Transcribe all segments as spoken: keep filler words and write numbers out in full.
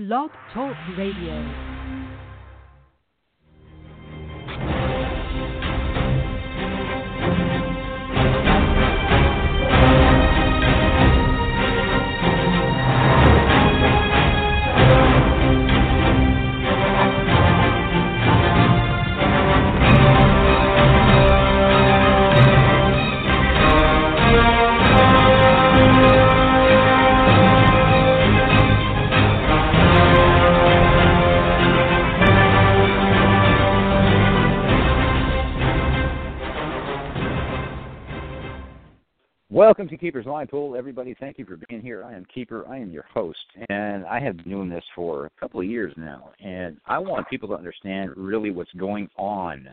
Blog Talk Radio. Welcome to Keeper's Line Pool, everybody. Thank you for being here. I am Keeper. I am your host, and I have been doing this for a couple of years now, and I want people to understand really what's going on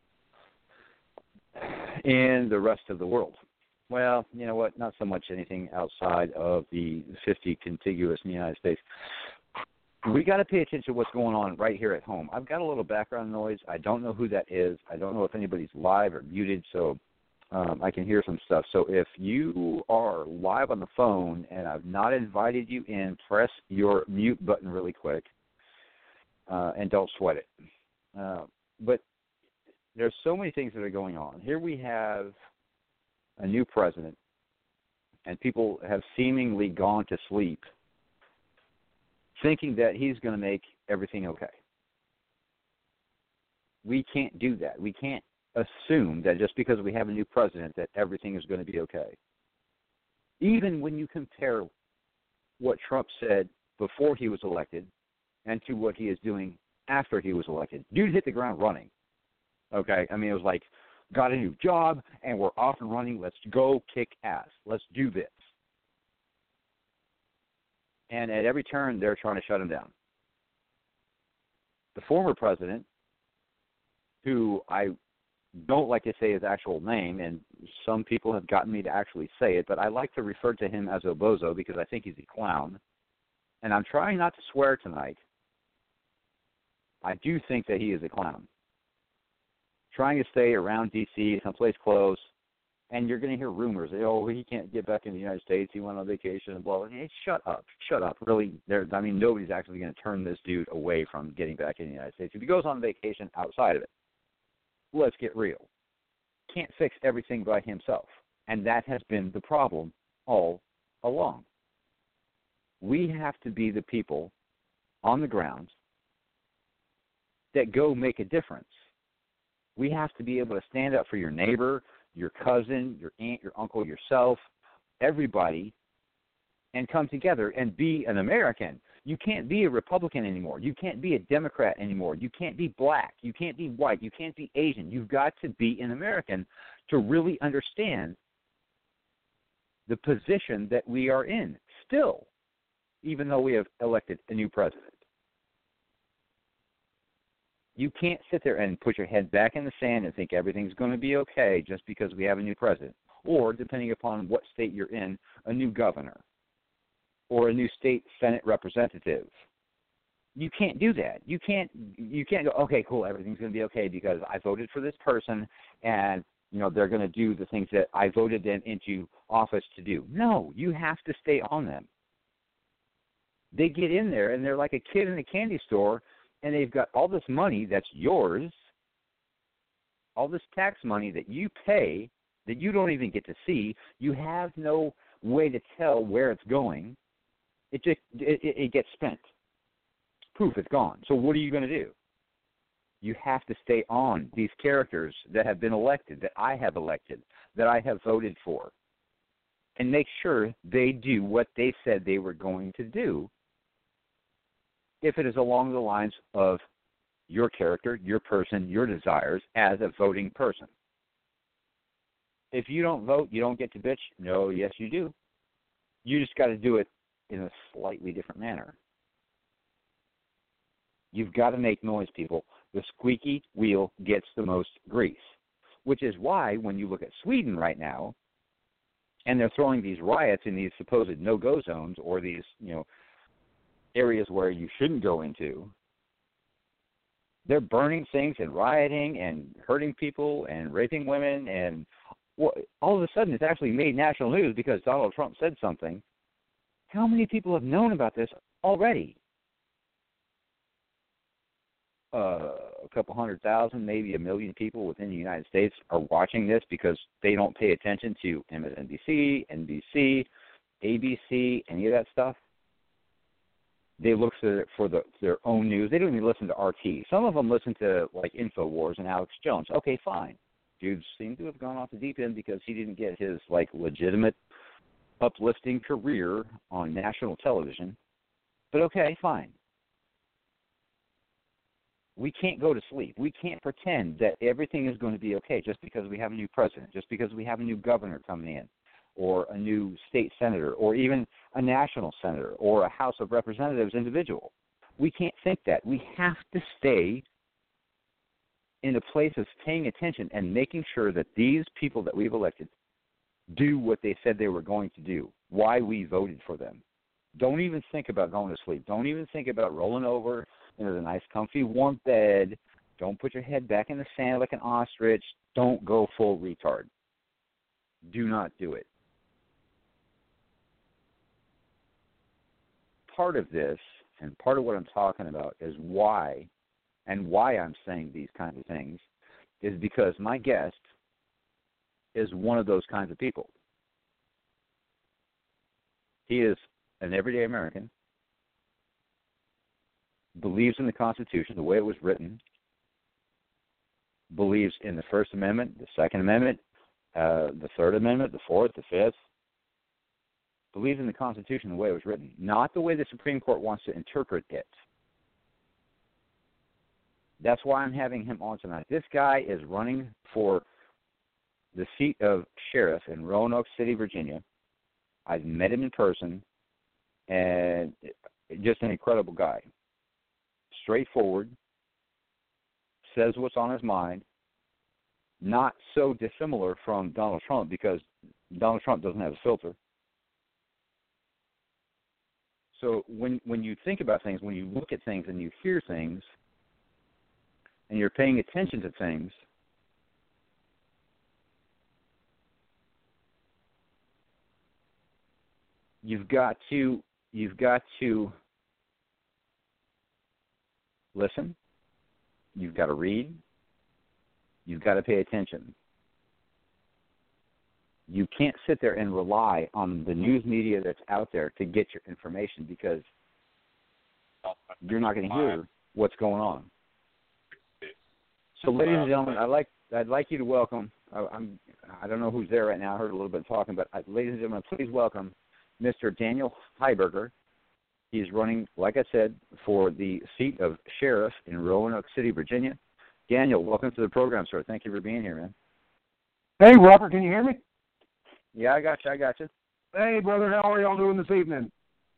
in the rest of the world. Well, you know what, not so much anything outside of the fifty contiguous in the United States. We got to pay attention to what's going on right here at home. I've got a little background noise. I don't know who that is. I don't know if anybody's live or muted, so Um, I can hear some stuff. So if you are live on the phone and I've not invited you in, press your mute button really quick uh, and don't sweat it. Uh, but there's so many things that are going on. Here we have a new president, and people have seemingly gone to sleep thinking that he's going to make everything okay. We can't do that. We can't assume that just because we have a new president that everything is going to be okay. Even when you compare what Trump said before he was elected and to what he is doing after he was elected, dude hit the ground running. Okay? I mean, it was like, got a new job and we're off and running. Let's go kick ass. Let's do this. And at every turn, they're trying to shut him down. The former president, who I don't like to say his actual name, and some people have gotten me to actually say it, but I like to refer to him as Obozo because I think he's a clown. And I'm trying not to swear tonight. I do think that he is a clown. Trying to stay around D C, someplace close, and you're going to hear rumors. Oh, he can't get back in the United States. He went on vacation and blah, blah. Hey, shut up. Shut up. Really, there. I mean, nobody's actually going to turn this dude away from getting back in the United States. If he goes on vacation outside of it, let's get real. Can't fix everything by himself. And that has been the problem all along. We have to be the people on the ground that go make a difference. We have to be able to stand up for your neighbor, your cousin, your aunt, your uncle, yourself, everybody, and come together and be an American. You can't be a Republican anymore. You can't be a Democrat anymore. You can't be black. You can't be white. You can't be Asian. You've got to be an American to really understand the position that we are in still, even though we have elected a new president. You can't sit there and put your head back in the sand and think everything's going to be okay just because we have a new president, or, depending upon what state you're in, a new governor, or a new state Senate representative. You can't do that. You can't you can't go, okay, cool, everything's going to be okay because I voted for this person and, you know, they're going to do the things that I voted them into office to do. No, you have to stay on them. They get in there and they're like a kid in a candy store and they've got all this money that's yours, all this tax money that you pay that you don't even get to see. You have no way to tell where it's going. It just it, it gets spent. Poof, it's gone. So what are you going to do? You have to stay on these characters that have been elected, that I have elected, that I have voted for, and make sure they do what they said they were going to do if it is along the lines of your character, your person, your desires as a voting person. If you don't vote, you don't get to bitch. No, yes, you do. You just got to do it in a slightly different manner. You've got to make noise, people. The squeaky wheel gets the most grease, which is why when you look at Sweden right now, and they're throwing these riots in these supposed no-go zones or these, you know, areas where you shouldn't go into, they're burning things and rioting and hurting people and raping women, and well, all of a sudden it's actually made national news because Donald Trump said something. How many people have known about this already? uh, a couple hundred thousand, maybe a million people within the United States are watching this because they don't pay attention to M S N B C, N B C, A B C, any of that stuff. They look for, for the, their own news. They don't even listen to R T. Some of them listen to, like, InfoWars and Alex Jones. Okay, fine. Dude seemed to have gone off the deep end because he didn't get his, like, legitimate uplifting career on national television. But okay, fine. We can't go to sleep. We can't pretend that everything is going to be okay just because we have a new president, just because we have a new governor coming in, or a new state senator, or even a national senator, or a House of Representatives individual. We can't think that. We have to stay in a place of paying attention and making sure that these people that we've elected do what they said they were going to do, why we voted for them. Don't even think about going to sleep. Don't even think about rolling over into the nice, comfy, warm bed. Don't put your head back in the sand like an ostrich. Don't go full retard. Do not do it. Part of this, and part of what I'm talking about, is why, and why I'm saying these kinds of things, is because my guest is one of those kinds of people. He is an everyday American, believes in the Constitution the way it was written, believes in the First Amendment, the Second Amendment, uh, the Third Amendment, the Fourth, the Fifth, believes in the Constitution the way it was written, not the way the Supreme Court wants to interpret it. That's why I'm having him on tonight. This guy is running for the seat of sheriff in Roanoke City, Virginia. I've met him in person, and just an incredible guy. Straightforward, says what's on his mind, not so dissimilar from Donald Trump because Donald Trump doesn't have a filter. So when when you think about things, when you look at things and you hear things, and you're paying attention to things, you've got to you've got to listen, you've got to read, you've got to pay attention. You can't sit there and rely on the news media that's out there to get your information because you're not going to hear what's going on. So, ladies and gentlemen, I'd like I'd like you to welcome. I, I'm I don't know who's there right now. I heard a little bit of talking, but uh, ladies and gentlemen, please welcome Mister Daniel Heiberger. He's running, like I said, for the seat of sheriff in Roanoke City, Virginia. Daniel, welcome to the program, sir. Thank you for being here, man. Hey, Robert, can you hear me? Yeah, I got you. I got you. Hey, brother, how are y'all doing this evening?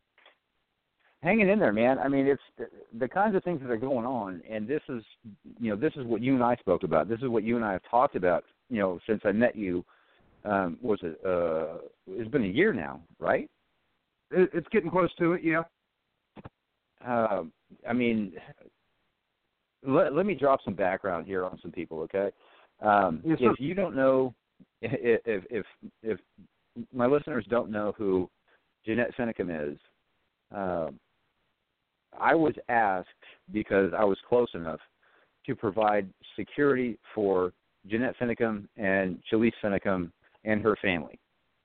Hanging in there, man. I mean, it's the, the kinds of things that are going on, and this is, you know, this is what you and I spoke about. This is what you and I have talked about, you know, since I met you. Um, was it? Uh, it's been a year now, right? It, it's getting close to it, yeah. Uh, I mean, let, let me drop some background here on some people, okay? Um, yes, if you don't know, if, if if if my listeners don't know who Jeanette Finicum is, uh, I was asked because I was close enough to provide security for Jeanette Finicum and Shalise Finicum and her family.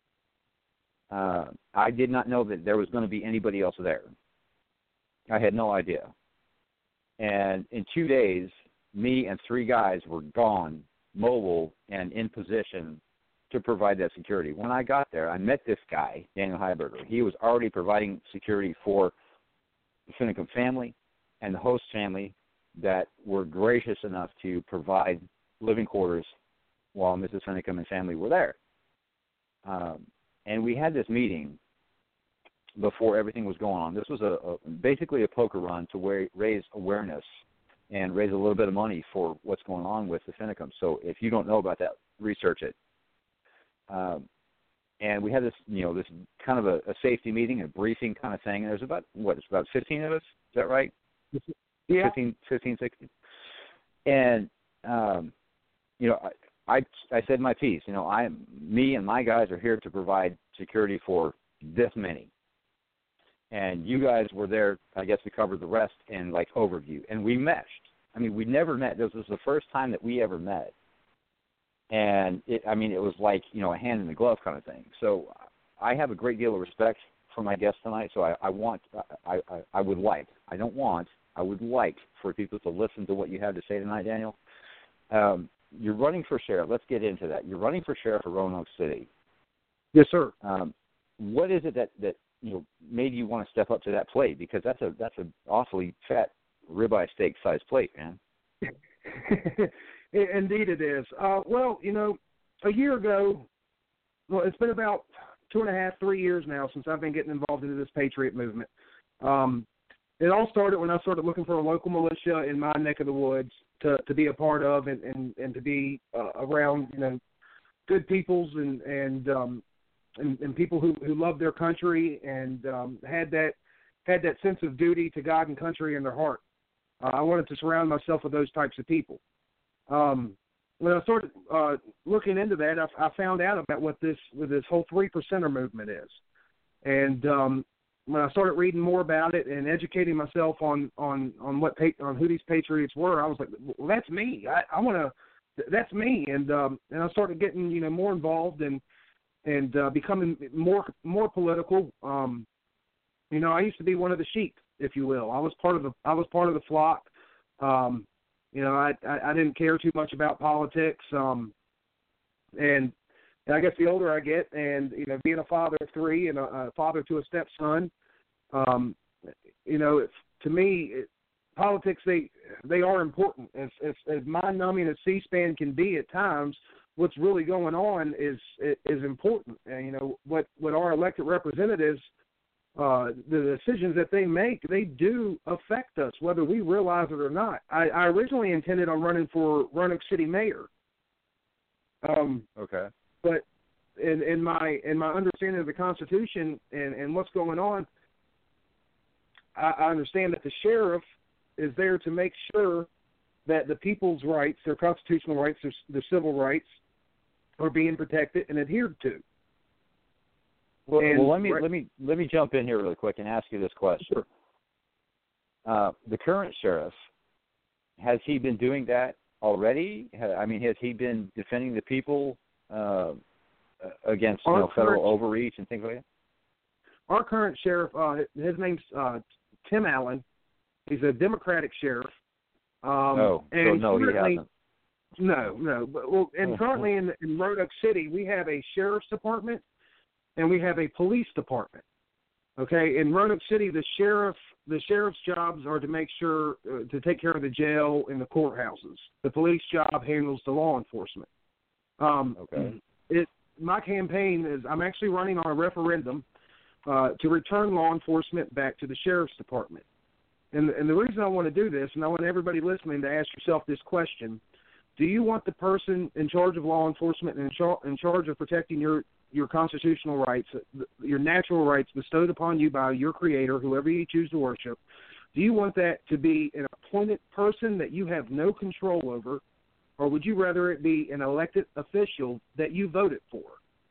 Uh, I did not know that there was going to be anybody else there. I had no idea. And in two days, me and three guys were gone, mobile, and in position to provide that security. When I got there, I met this guy, Daniel Heiberger. He was already providing security for the Finicum family and the host family that were gracious enough to provide living quarters while Missus Finicum and family were there. Um, and we had this meeting before everything was going on. This was a, a basically a poker run to where, raise awareness and raise a little bit of money for what's going on with the Finicum. So if you don't know about that, research it. Um, and we had this, you know, this kind of a, a safety meeting, a briefing kind of thing. And there's about, what, it's about fifteen of us? Is that right? Yeah. fifteen, fifteen, sixteen. And, um, you know, I, I, I said my piece. You know, I, me and my guys are here to provide security for this many. And you guys were there, I guess, to cover the rest in, like, overview. And we meshed. I mean, we never met. This was the first time that we ever met. And, it, I mean, it was like, you know, a hand in the glove kind of thing. So I have a great deal of respect for my guest tonight, so I, I want, I, I, I would like, I don't want, I would like for people to listen to what you have to say tonight, Daniel. Um, you're running for sheriff. Let's get into that. You're running for sheriff of Roanoke City. Yes, sir. Um, what is it that, that, you know, made you want to step up to that plate? Because that's a that's an awfully fat ribeye steak sized plate, man. Indeed it is. Uh, well, you know, a year ago, well, it's been about two and a half, three years now since I've been getting involved into this Patriot movement. Um, it all started when I started looking for a local militia in my neck of the woods to, to be a part of and, and, and to be uh, around, you know, good peoples and and, um, and and people who, who love their country and um, had that had that sense of duty to God and country in their heart. Uh, I wanted to surround myself with those types of people. Um, when I started uh, looking into that, I, I found out about what this what this whole three percenter movement is, and um, when I started reading more about it and educating myself on on on what on who these patriots were, I was like, well, that's me. I, I want to. That's me, and um, and I started getting you know more involved and and uh, becoming more more political. Um, you know, I used to be one of the sheep, if you will. I was part of the I was part of the flock. Um, You know, I, I I didn't care too much about politics, um, and, and I guess the older I get, and you know, being a father of three and a, a father to a stepson, um, you know, it's, to me, it, politics they they are important. As, as, as mind-numbing as C-SPAN can be at times, what's really going on is is important. And you know, what what our elected representatives. Uh, the decisions that they make, they do affect us, whether we realize it or not. I, I originally intended on running for Roanoke City mayor. Um, okay. But in, in my in my understanding of the Constitution and, and what's going on, I, I understand that the sheriff is there to make sure that the people's rights, their constitutional rights, their, their civil rights, are being protected and adhered to. Well, and, well, let me right. let me let me jump in here really quick and ask you this question. Sure. Uh, the current sheriff, has he been doing that already? I mean, has he been defending the people uh, against you our know, federal current, overreach and things like that? Our current sheriff, uh, his name's uh, Tim Allen. He's a Democratic sheriff. Um, oh, and so no, he hasn't. No, no. But, well, and currently in, in Roanoke City, we have a sheriff's department. And we have a police department. Okay, in Roanoke City, the sheriff, the sheriff's jobs are to make sure uh, to take care of the jail and the courthouses. The police job handles the law enforcement. Um, okay. It, my campaign is I'm actually running on a referendum uh, to return law enforcement back to the sheriff's department. And and the reason I want to do this, and I want everybody listening to ask yourself this question: do you want the person in charge of law enforcement and in, char- in charge of protecting your your constitutional rights, your natural rights bestowed upon you by your Creator, whoever you choose to worship, do you want that to be an appointed person that you have no control over, or would you rather it be an elected official that you voted for?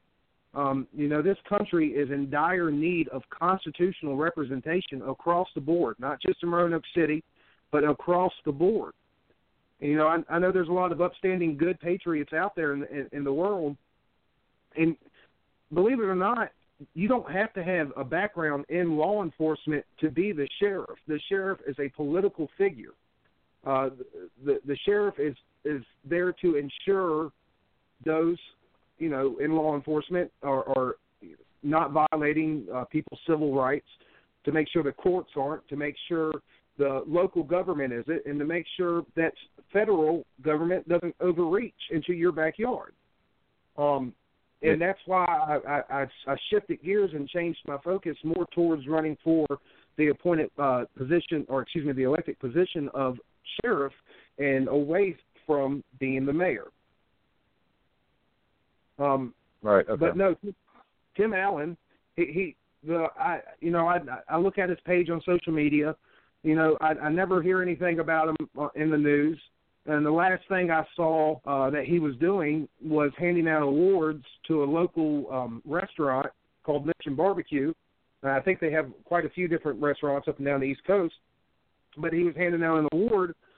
Um, you know, this country is in dire need of constitutional representation across the board, not just in Roanoke City, but across the board. And, you know, I, I know there's a lot of upstanding good patriots out there in, in, in the world, and believe it or not, you don't have to have a background in law enforcement to be the sheriff. The sheriff is a political figure. Uh, the the sheriff is, is there to ensure those, you know, in law enforcement are, are not violating uh, people's civil rights, to make sure the courts aren't, to make sure the local government isn't, and to make sure that federal government doesn't overreach into your backyard. Um, And that's why I, I, I shifted gears and changed my focus more towards running for the appointed uh, position, or excuse me, the elected position of sheriff, and away from being the mayor. Um, right. Okay. But no, Tim Allen, he, he the I, you know, I, I look at his page on social media. You know, I, I never hear anything about him in the news. And the last thing I saw uh, that he was doing was handing out awards to a local um, restaurant called Mission Barbecue. Uh, I think they have quite a few different restaurants up and down the East Coast. But he was handing out an award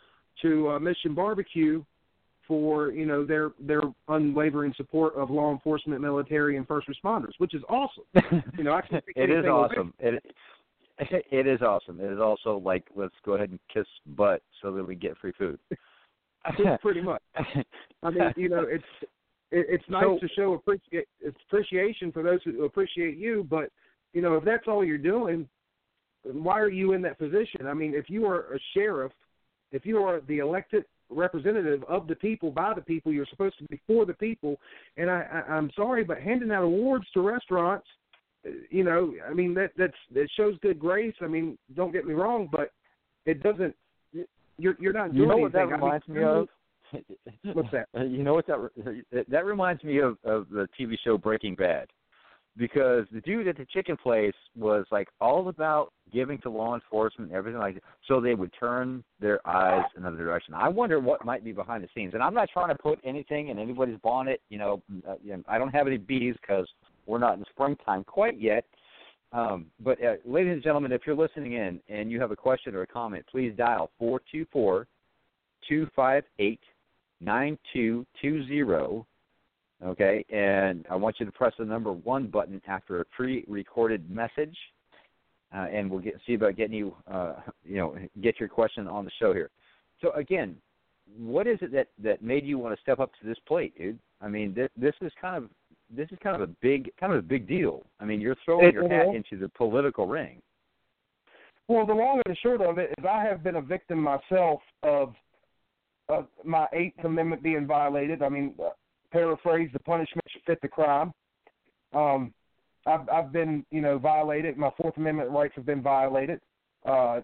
to uh, Mission Barbecue for, you know, their their unwavering support of law enforcement, military, and first responders, which is awesome. You know, I can it is awesome. It, it is awesome. It is also like, let's go ahead and kiss butt so that we get free food. Pretty much. I mean, you know, it's it, it's nice so, to show appreciate, appreciation for those who appreciate you, but, you know, if that's all you're doing, why are you in that position? I mean, if you are a sheriff, if you are the elected representative of the people, by the people, you're supposed to be for the people. And I, I, I'm sorry, but handing out awards to restaurants, you know, I mean, that that's that shows good grace. I mean, don't get me wrong, but it doesn't. You're you're not doing you know what anything. That reminds I mean, me of? What's that? You know what that that reminds me of, of the T V show Breaking Bad. Because the dude at the chicken place was, like, all about giving to law enforcement and everything like that, so they would turn their eyes in another direction. I wonder what might be behind the scenes. And I'm not trying to put anything in anybody's bonnet. You know, uh, you know I don't have any bees because we're not in springtime quite yet. Um, but, uh, ladies and gentlemen, if you're listening in and you have a question or a comment, please dial four two four, two five eight, nine two two zero. Okay, and I want you to press the number one button after a pre-recorded message, uh, and we'll get see about getting you, uh, you know, get your question on the show here. So again, what is it that, that made you want to step up to this plate, dude? I mean, this, this is kind of this is kind of a big kind of a big deal. I mean, you're throwing it, your hat into the political ring. Well, the long and the short of it is, I have been a victim myself of of my Eighth Amendment being violated. I mean. Uh, Paraphrase, the punishment should fit the crime. Um, I've, I've been, you know, violated. My Fourth Amendment rights have been violated. Uh,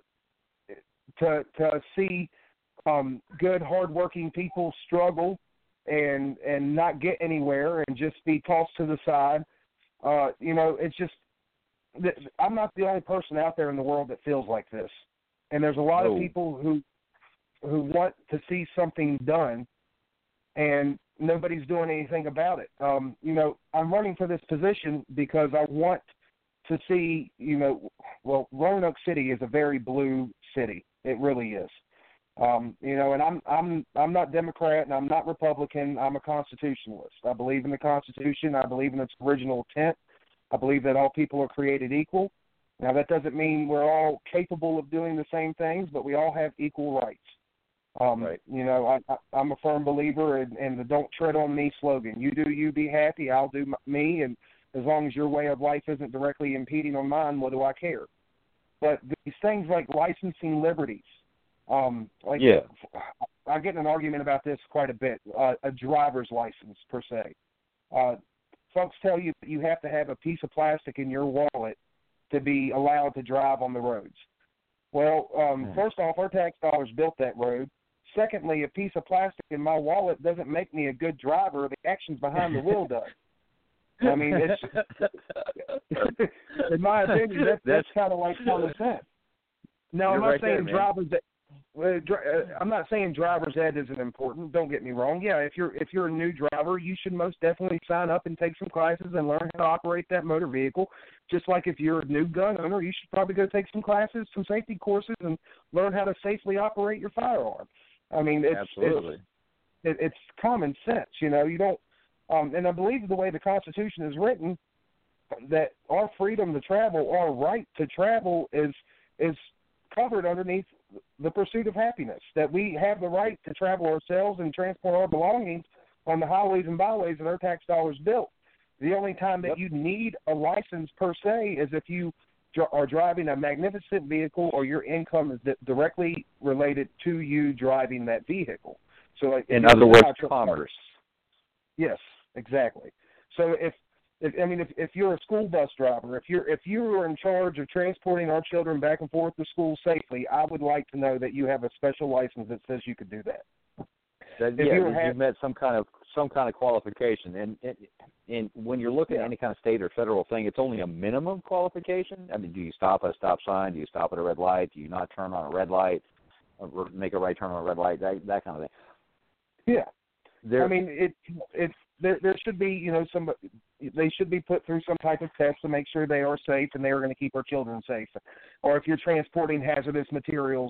to to see um, good, hardworking people struggle and and not get anywhere and just be tossed to the side. Uh, you know, it's just I'm not the only person out there in the world that feels like this, and there's a lot oh. of people who who want to see something done, and nobody's doing anything about it. Um, you know, I'm running for this position because I want to see, you know, well, Roanoke City is a very blue city. It really is. Um, you know, and I'm I'm I'm not Democrat and I'm not Republican. I'm a constitutionalist. I believe in the Constitution. I believe in its original intent. I believe that all people are created equal. Now, that doesn't mean we're all capable of doing the same things, but we all have equal rights. Um, right. You know, I, I, I'm a firm believer in, in the "Don't tread on me" slogan. You do you, be happy. I'll do me, and as long as your way of life isn't directly impeding on mine, what do I care? But these things like licensing liberties, um, like yeah. I get in an argument about this quite a bit. Uh, a driver's license per se. Uh, folks tell you that you have to have a piece of plastic in your wallet to be allowed to drive on the roads. Well, um, mm. first off, our tax dollars built that road. Secondly, a piece of plastic in my wallet doesn't make me a good driver. The actions behind the wheel does. I mean, it's in my opinion, that's, that's kind of like common sense. Now, I'm not right saying there, drivers. Uh, I'm not saying driver's ed isn't important. Don't get me wrong. Yeah, if you're if you're a new driver, you should most definitely sign up and take some classes and learn how to operate that motor vehicle. Just like if you're a new gun owner, you should probably go take some classes, some safety courses, and learn how to safely operate your firearm. I mean, it's absolutely it's, it, it's common sense. You know, you don't. Um, and I believe the way the Constitution is written, that our freedom to travel, our right to travel, is is covered underneath the pursuit of happiness, that we have the right to travel ourselves and transport our belongings on the highways and byways that our tax dollars built. The only time that yep. you need a license per se is if you dr- are driving a magnificent vehicle or your income is di- directly related to you driving that vehicle. So, like, in other words, commerce. Yes, exactly. So if If, I mean, if, if you're a school bus driver, if you're if you are in charge of transporting our children back and forth to school safely, I would like to know that you have a special license that says you could do that. That if yeah, you you've have, met some kind of some kind of qualification, and and, and when you're looking yeah. at any kind of state or federal thing, it's only a minimum qualification. I mean, do you stop at a stop sign? Do you stop at a red light? Do you not turn on a red light? Or make a right turn on a red light? That that kind of thing. Yeah, there, I mean, it it's there. There should be, you know, some. They should be put through some type of test to make sure they are safe and they are going to keep our children safe. Or if you're transporting hazardous materials,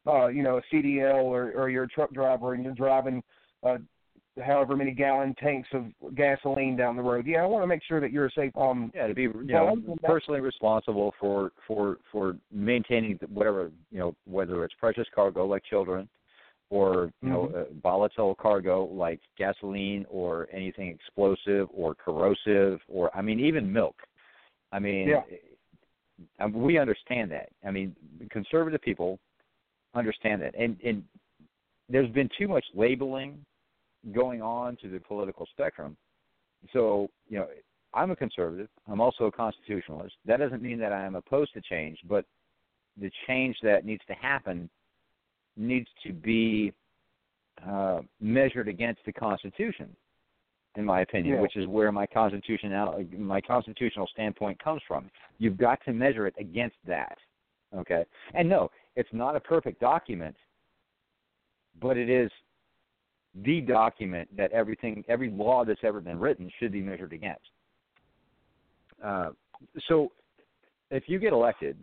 uh, you know, a C D L or, or you're a truck driver and you're driving uh, however many gallon tanks of gasoline down the road. Yeah, I want to make sure that you're a safe. Um, yeah, to be you know personally responsible for for for maintaining whatever you know, whether it's precious cargo like children, or you know, mm-hmm. uh, volatile cargo like gasoline or anything explosive or corrosive, or I mean even milk. I mean, yeah. we understand that. I mean, conservative people understand that, and and there's been too much labeling going on to the political spectrum. So, you know, I'm a conservative. I'm also a constitutionalist. That doesn't mean that I am opposed to change, but the change that needs to happen needs to be uh, measured against the Constitution, in my opinion, yeah. which is where my constitutional my constitutional standpoint comes from. You've got to measure it against that, okay? And no, it's not a perfect document, but it is the document that everything, every law that's ever been written should be measured against. Uh, so if you get elected,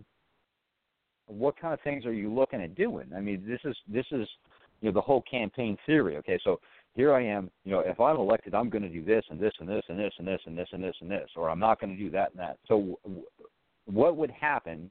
what kind of things are you looking at doing? I mean, this is, this is, you know, the whole campaign theory, okay? So here I am, you know, if I'm elected, I'm going to do this and this and this and this and this and this and this and this, or I'm not going to do that and that. So w- what would happen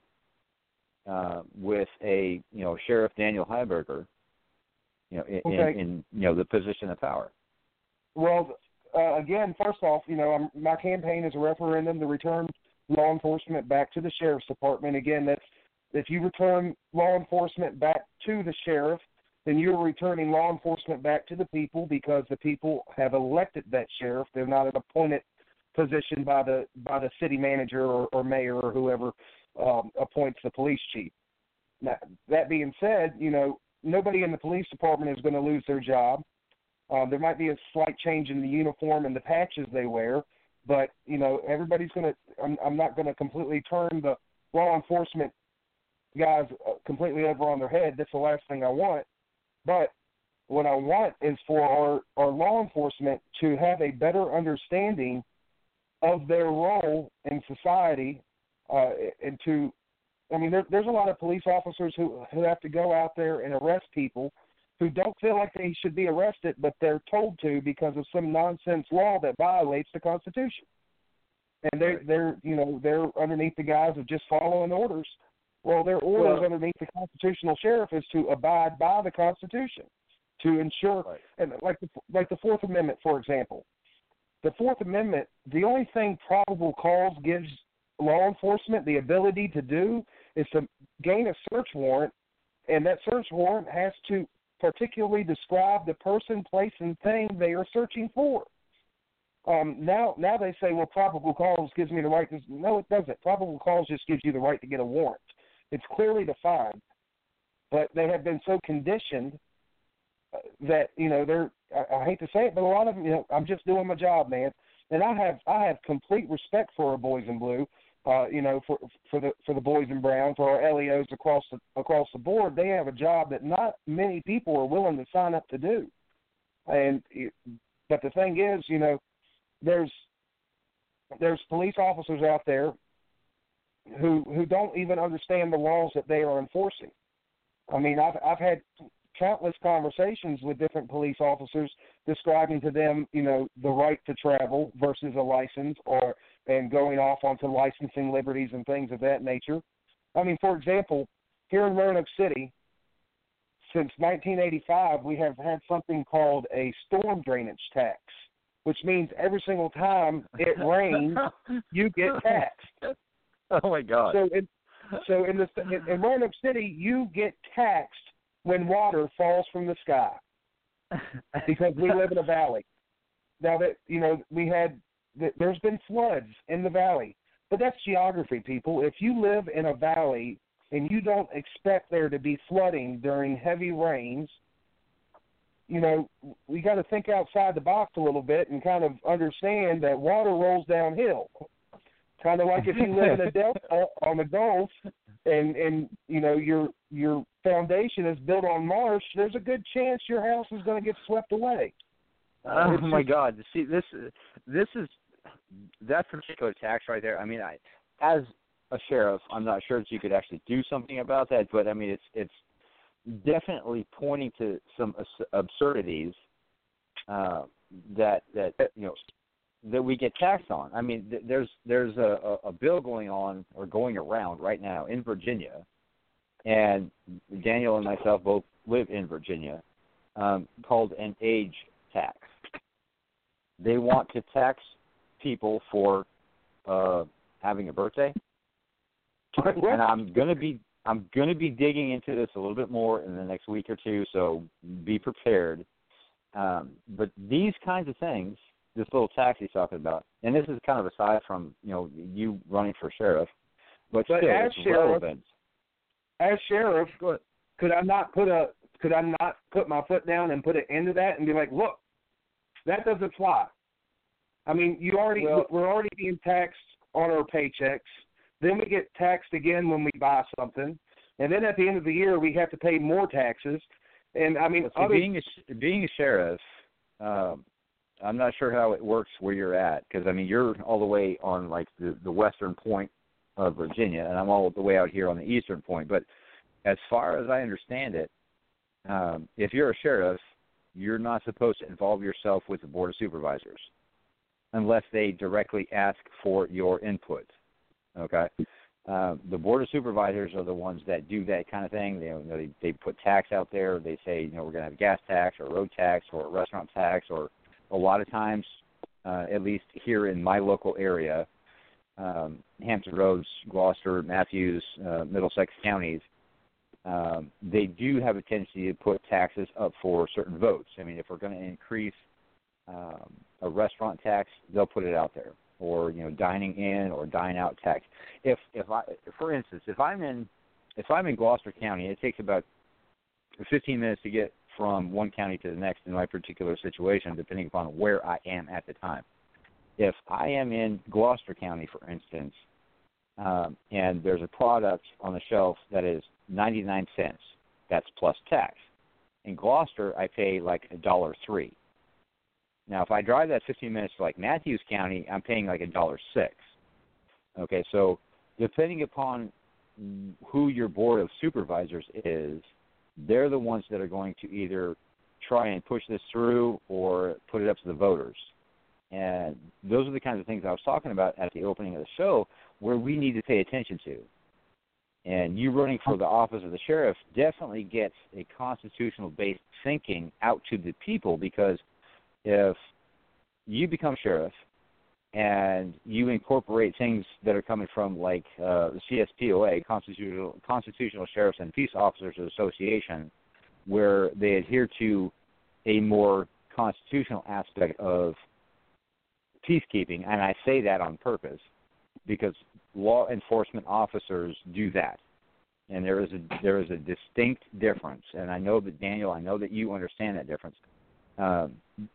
uh, with a, you know, Sheriff Daniel Heiberger, you know, in, okay. in, in you know, the position of power? Well, uh, again, first off, you know, I'm, my campaign is a referendum to return law enforcement back to the sheriff's department. Again, that's if you return law enforcement back to the sheriff, then you're returning law enforcement back to the people, because the people have elected that sheriff. They're not an appointed position by the by the city manager or, or mayor or whoever um, appoints the police chief. Now, that being said, you know, nobody in the police department is going to lose their job. Uh, there might be a slight change in the uniform and the patches they wear, but, you know, everybody's going to I'm, I'm not going to completely turn the law enforcement guys completely over on their head. That's the last thing I want. But what I want is for our, our law enforcement to have a better understanding of their role in society, uh, and to, I mean, there, there's a lot of police officers who, who have to go out there and arrest people who don't feel like they should be arrested, but they're told to because of some nonsense law that violates the Constitution. And they're, they're you know, they're underneath the guise of just following orders. Well, their orders well, underneath the constitutional sheriff is to abide by the Constitution, to ensure, right. and like the, like the Fourth Amendment, for example. The Fourth Amendment, the only thing probable cause gives law enforcement the ability to do is to gain a search warrant, and that search warrant has to particularly describe the person, place, and thing they are searching for. Um, now, now they say, well, probable cause gives me the right to. No, it doesn't. Probable cause just gives you the right to get a warrant. It's clearly defined, but they have been so conditioned that, you know, they're, I, I hate to say it, but a lot of them, you know, I'm just doing my job, man. And I have, I have complete respect for our boys in blue, uh, you know, for, for the, for the boys in brown, for our L E Os across the, across the board. They have a job that not many people are willing to sign up to do. And, but the thing is, you know, there's, there's police officers out there who who don't even understand the laws that they are enforcing. I mean, I've I've had countless conversations with different police officers describing to them, you know, the right to travel versus a license, or and going off onto licensing liberties and things of that nature. I mean, for example, here in Roanoke City, since nineteen eighty-five, we have had something called a storm drainage tax, which means every single time it rains, you get taxed. Oh my God! So in so in the in, in Roanoke City, you get taxed when water falls from the sky, because we live in a valley. Now that you know, we had there's been floods in the valley, but that's geography, people. If you live in a valley and you don't expect there to be flooding during heavy rains, you know, we got to think outside the box a little bit and kind of understand that water rolls downhill. Kind of like if you live in a delta on the Gulf, and and you know your your foundation is built on marsh, there's a good chance your house is going to get swept away. Oh it's my just, God! See, this this is that particular tax right there. I mean, I as a sheriff, I'm not sure that you could actually do something about that, but I mean, it's it's definitely pointing to some absurdities uh, that that you know that we get taxed on. I mean, th- there's there's a, a bill going on or going around right now in Virginia, and Daniel and myself both live in Virginia, um, called an age tax. They want to tax people for uh, having a birthday, and I'm gonna be I'm gonna be digging into this a little bit more in the next week or two. So be prepared. Um, but these kinds of things, this little tax he's talking about, and this is kind of aside from you know you running for sheriff, but, but still as it's sheriff, relevant. As sheriff, could I not put a could I not put my foot down and put an end to that and be like, look, that doesn't fly. I mean, you already well, we're already being taxed on our paychecks. Then we get taxed again when we buy something, and then at the end of the year we have to pay more taxes. And I mean, see, other... being a being a sheriff, um, I'm not sure how it works where you're at because I mean you're all the way on like the, the western point of Virginia, and I'm all the way out here on the eastern point. But as far as I understand it, um, if you're a sheriff, you're not supposed to involve yourself with the board of supervisors unless they directly ask for your input. Okay. Uh, the board of supervisors are the ones that do that kind of thing. They, you know, they, they put tax out there. They say, you know, we're going to have a gas tax or a road tax or a restaurant tax, or a lot of times, uh, at least here in my local area, um, Hampton Roads, Gloucester, Matthews, uh, Middlesex counties, um, they do have a tendency to put taxes up for certain votes. I mean, if we're going to increase um, a restaurant tax, they'll put it out there. Or you know, dining in or dine out tax. If if I, for instance, if I'm in if I'm in Gloucester County, it takes about fifteen minutes to get from one county to the next in my particular situation, depending upon where I am at the time. If I am in Gloucester County, for instance, um, and there's a product on the shelf that is ninety-nine cents, that's plus tax. In Gloucester, I pay like a dollar three. Now, if I drive that fifteen minutes to like Matthews County, I'm paying like a dollar six. Okay, so depending upon who your board of supervisors is, they're the ones that are going to either try and push this through or put it up to the voters. And those are the kinds of things I was talking about at the opening of the show where we need to pay attention to. And you running for the office of the sheriff definitely gets a constitutional-based thinking out to the people, because if you become sheriff and you incorporate things that are coming from like uh, the C S P O A, Constitutional, Constitutional Sheriffs and Peace Officers Association, where they adhere to a more constitutional aspect of peacekeeping, and I say that on purpose because law enforcement officers do that. And there is a there is a distinct difference, and I know that, Daniel, I know that you understand that difference. Um,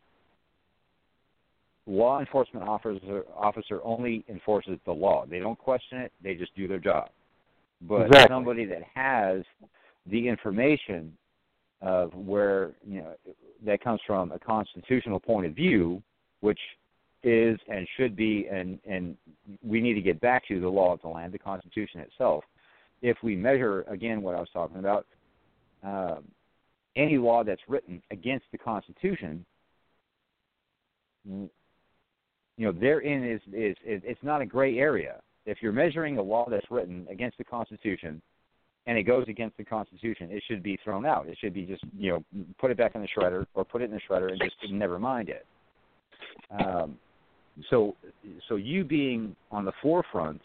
law enforcement officer officer only enforces the law. They don't question it. They just do their job. But exactly. Somebody that has the information of where, you know, that comes from a constitutional point of view, which is and should be, and, and we need to get back to the law of the land, the Constitution itself. If we measure, again, what I was talking about, um, any law that's written against the Constitution, you know, therein is, is, is it's not a gray area. If you're measuring a law that's written against the Constitution and it goes against the Constitution, it should be thrown out. It should be just, you know, put it back in the shredder or put it in the shredder and just never mind it. Um, so, so you being on the forefront,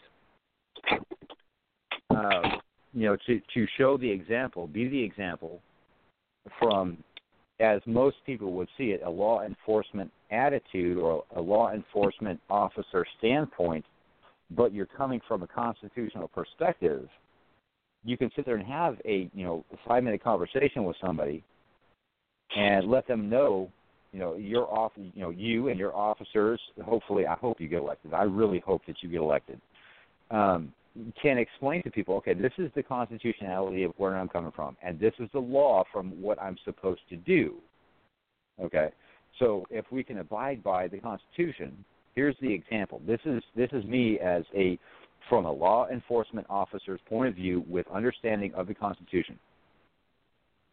uh, you know, to, to show the example, be the example from, as most people would see it, a law enforcement attitude or a law enforcement officer standpoint, but you're coming from a constitutional perspective, you can sit there and have a, you know, five-minute conversation with somebody and let them know, you know, your off, you know, you and your officers, hopefully, I hope you get elected. I really hope that you get elected. Um, can explain to people, okay, this is the constitutionality of where I'm coming from, and this is the law from what I'm supposed to do. Okay, so if we can abide by the Constitution, here's the example. This is this is me as a from a law enforcement officer's point of view with understanding of the Constitution.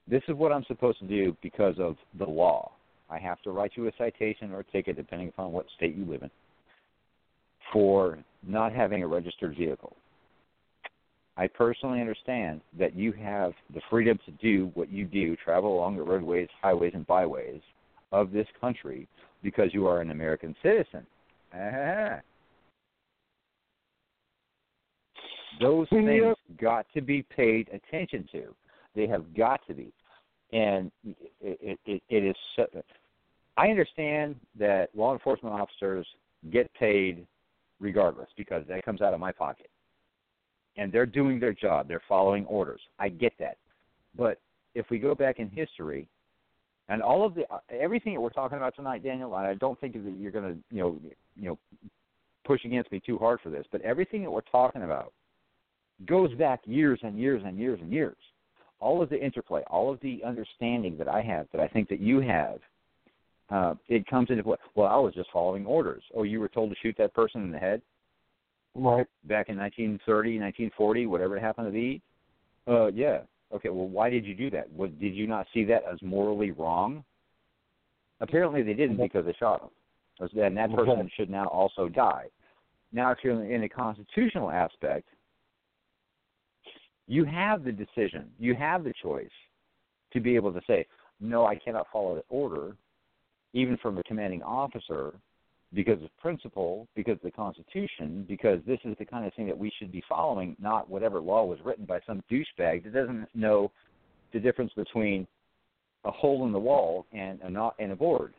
this is what I'm supposed to do because of the law. I have to write you a citation or a ticket, depending upon what state you live in, for not having a registered vehicle. I personally understand that you have the freedom to do what you do, travel along the roadways, highways, and byways of this country because you are an American citizen. Ah. Those things got to be paid attention to. They have got to be. And it, it, it is so, I understand that law enforcement officers get paid regardless because that comes out of my pocket. And they're doing their job. They're following orders. I get that. But if we go back in history, and all of the everything that we're talking about tonight, Daniel, and I don't think that you're going to, you know, you know, push against me too hard for this, but everything that we're talking about goes back years and years and years and years. All of the interplay, all of the understanding that I have, that I think that you have, uh, it comes into play. Well, I was just following orders. Oh, you were told to shoot that person in the head? Right. Back in nineteen thirty, nineteen forty, whatever it happened to be? Uh, yeah. Okay, well, why did you do that? Was, did you not see that as morally wrong? Apparently they didn't because they shot him. And that person okay. should now also die. Now, if you're in a constitutional aspect, you have the decision, you have the choice to be able to say, no, I cannot follow the order, even from the commanding officer, because of principle, because of the Constitution, because this is the kind of thing that we should be following, not whatever law was written by some douchebag that doesn't know the difference between a hole in the wall and a knot and a board.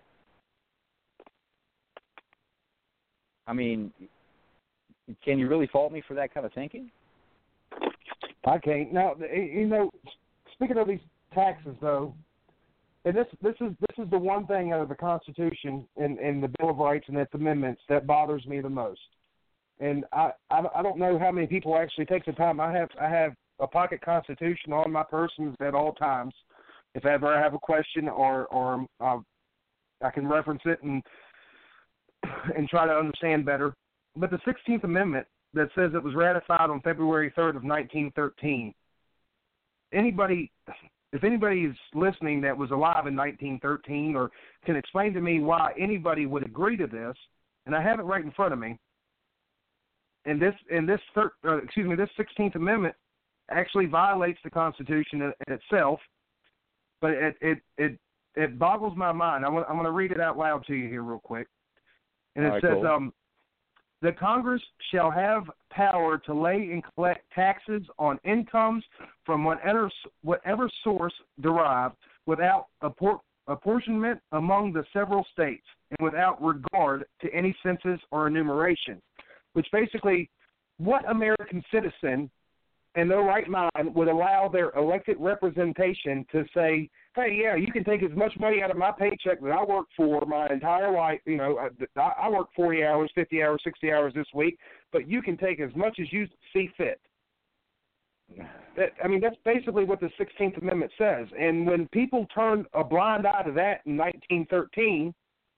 I mean, can you really fault me for that kind of thinking? I can't. Now, you know, speaking of these taxes, though, and this this is this is the one thing out of the Constitution and, and the Bill of Rights and its amendments that bothers me the most. And I, I I don't know how many people actually take the time. I have I have a pocket Constitution on my person at all times. If ever I have a question or or uh, I can reference it and and try to understand better. But the sixteenth Amendment that says it was ratified on February third of nineteen thirteen. Anybody, if anybody is listening that was alive in nineteen thirteen or can explain to me why anybody would agree to this, and I have it right in front of me, and this and this thir- uh, excuse me, this sixteenth Amendment actually violates the Constitution in, in itself, but it it it, it boggles my mind. I'm, I'm going to read it out loud to you here real quick, and it All right, says, cool. um. The Congress shall have power to lay and collect taxes on incomes from whatever, whatever source derived without appor- apportionment among the several states and without regard to any census or enumeration, which basically what American citizen in their right mind would allow their elected representation to say, hey, yeah, you can take as much money out of my paycheck that I worked for my entire life. You know, I, I work forty hours, fifty hours, sixty hours this week, but you can take as much as you see fit. That, I mean, that's basically what the sixteenth Amendment says. And when people turned a blind eye to that in nineteen thirteen,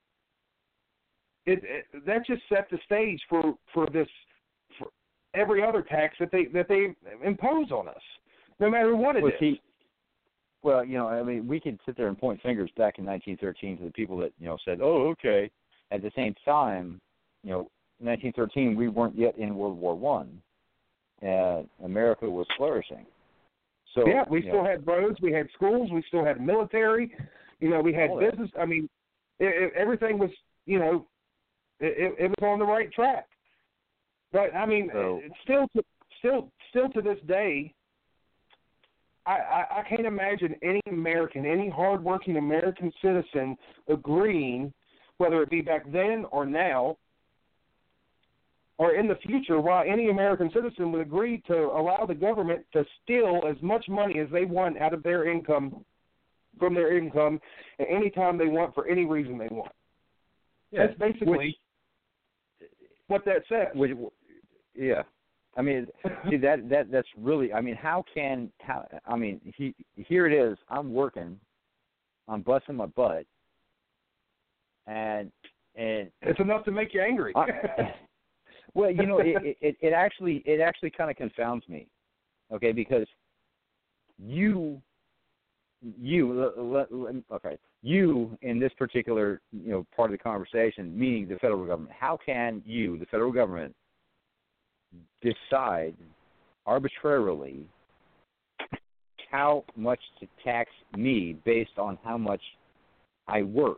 it, it that just set the stage for, for this for every other tax that they that they impose on us, no matter what it well, is. See, well, you know, I mean, we can sit there and point fingers back in nineteen thirteen to the people that, you know, said, oh, okay. At the same time, you know, in nineteen thirteen, we weren't yet in World War One, and America was flourishing. So yeah, we still know, had roads, we had schools, we still had military, you know, we had business. I mean, it, it, everything was, you know, it, it was on the right track. But I mean, so, still, to, still, still to this day, I, I, I can't imagine any American, any hardworking American citizen agreeing, whether it be back then or now, or in the future, why any American citizen would agree to allow the government to steal as much money as they want out of their income, from their income, at any time they want for any reason they want. yeah, That's basically which, what that says. Which, yeah. I mean, see, that, that that's really, I mean, how can, how, I mean, he, here it is, I'm working, I'm busting my butt, and, and. It's enough to make you angry. I, well, you know, it, it, it actually, it actually kind of confounds me, okay, because you you, let, let, okay, you in this particular, you know, part of the conversation, meaning the federal government, how can you, the federal government, decide arbitrarily how much to tax me based on how much I work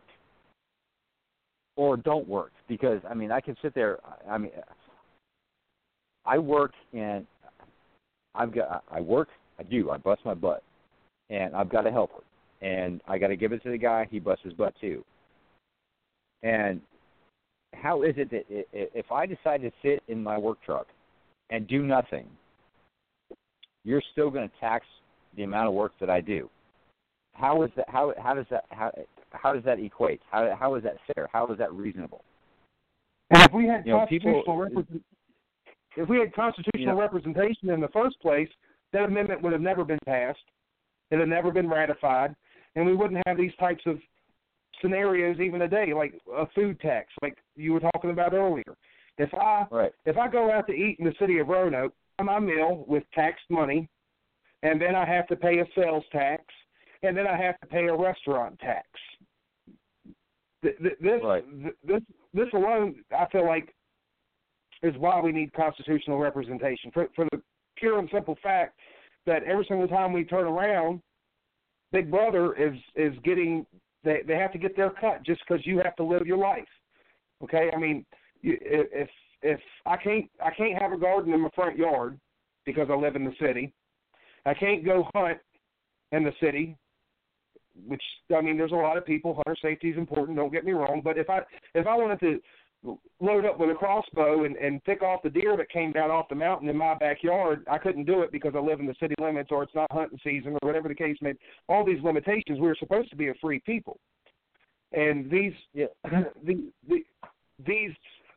or don't work? Because, I mean, I can sit there, I mean, I work and I've got, I work, I do, I bust my butt. And I've got a helper, and I got to give it to the guy. He busts his butt too. And how is it that if I decide to sit in my work truck and do nothing, you're still going to tax the amount of work that I do? How is that? How how does that how how does that equate? How how is that fair? How is that reasonable? And if we had you know, constitutional people, represent, if we had constitutional you know, representation in the first place, that amendment would have never been passed. It had never been ratified, and we wouldn't have these types of scenarios even today, like a food tax, like you were talking about earlier. If I right. if I go out to eat in the city of Roanoke, I buy my meal with taxed money, and then I have to pay a sales tax, and then I have to pay a restaurant tax. This right. this this alone, I feel like, is why we need constitutional representation for for the pure and simple fact that every single time we turn around, Big Brother is is getting they they have to get their cut just because you have to live your life. Okay, I mean, you, if if I can't I can't have a garden in my front yard because I live in the city, I can't go hunt in the city. Which, I mean, there's a lot of people. Hunter safety is important. Don't get me wrong, but if I if I wanted to load up with a crossbow and, and pick off the deer that came down off the mountain in my backyard, I couldn't do it because I live in the city limits or it's not hunting season or whatever the case may be. All these limitations, we're supposed to be a free people. And these yeah. the, the, these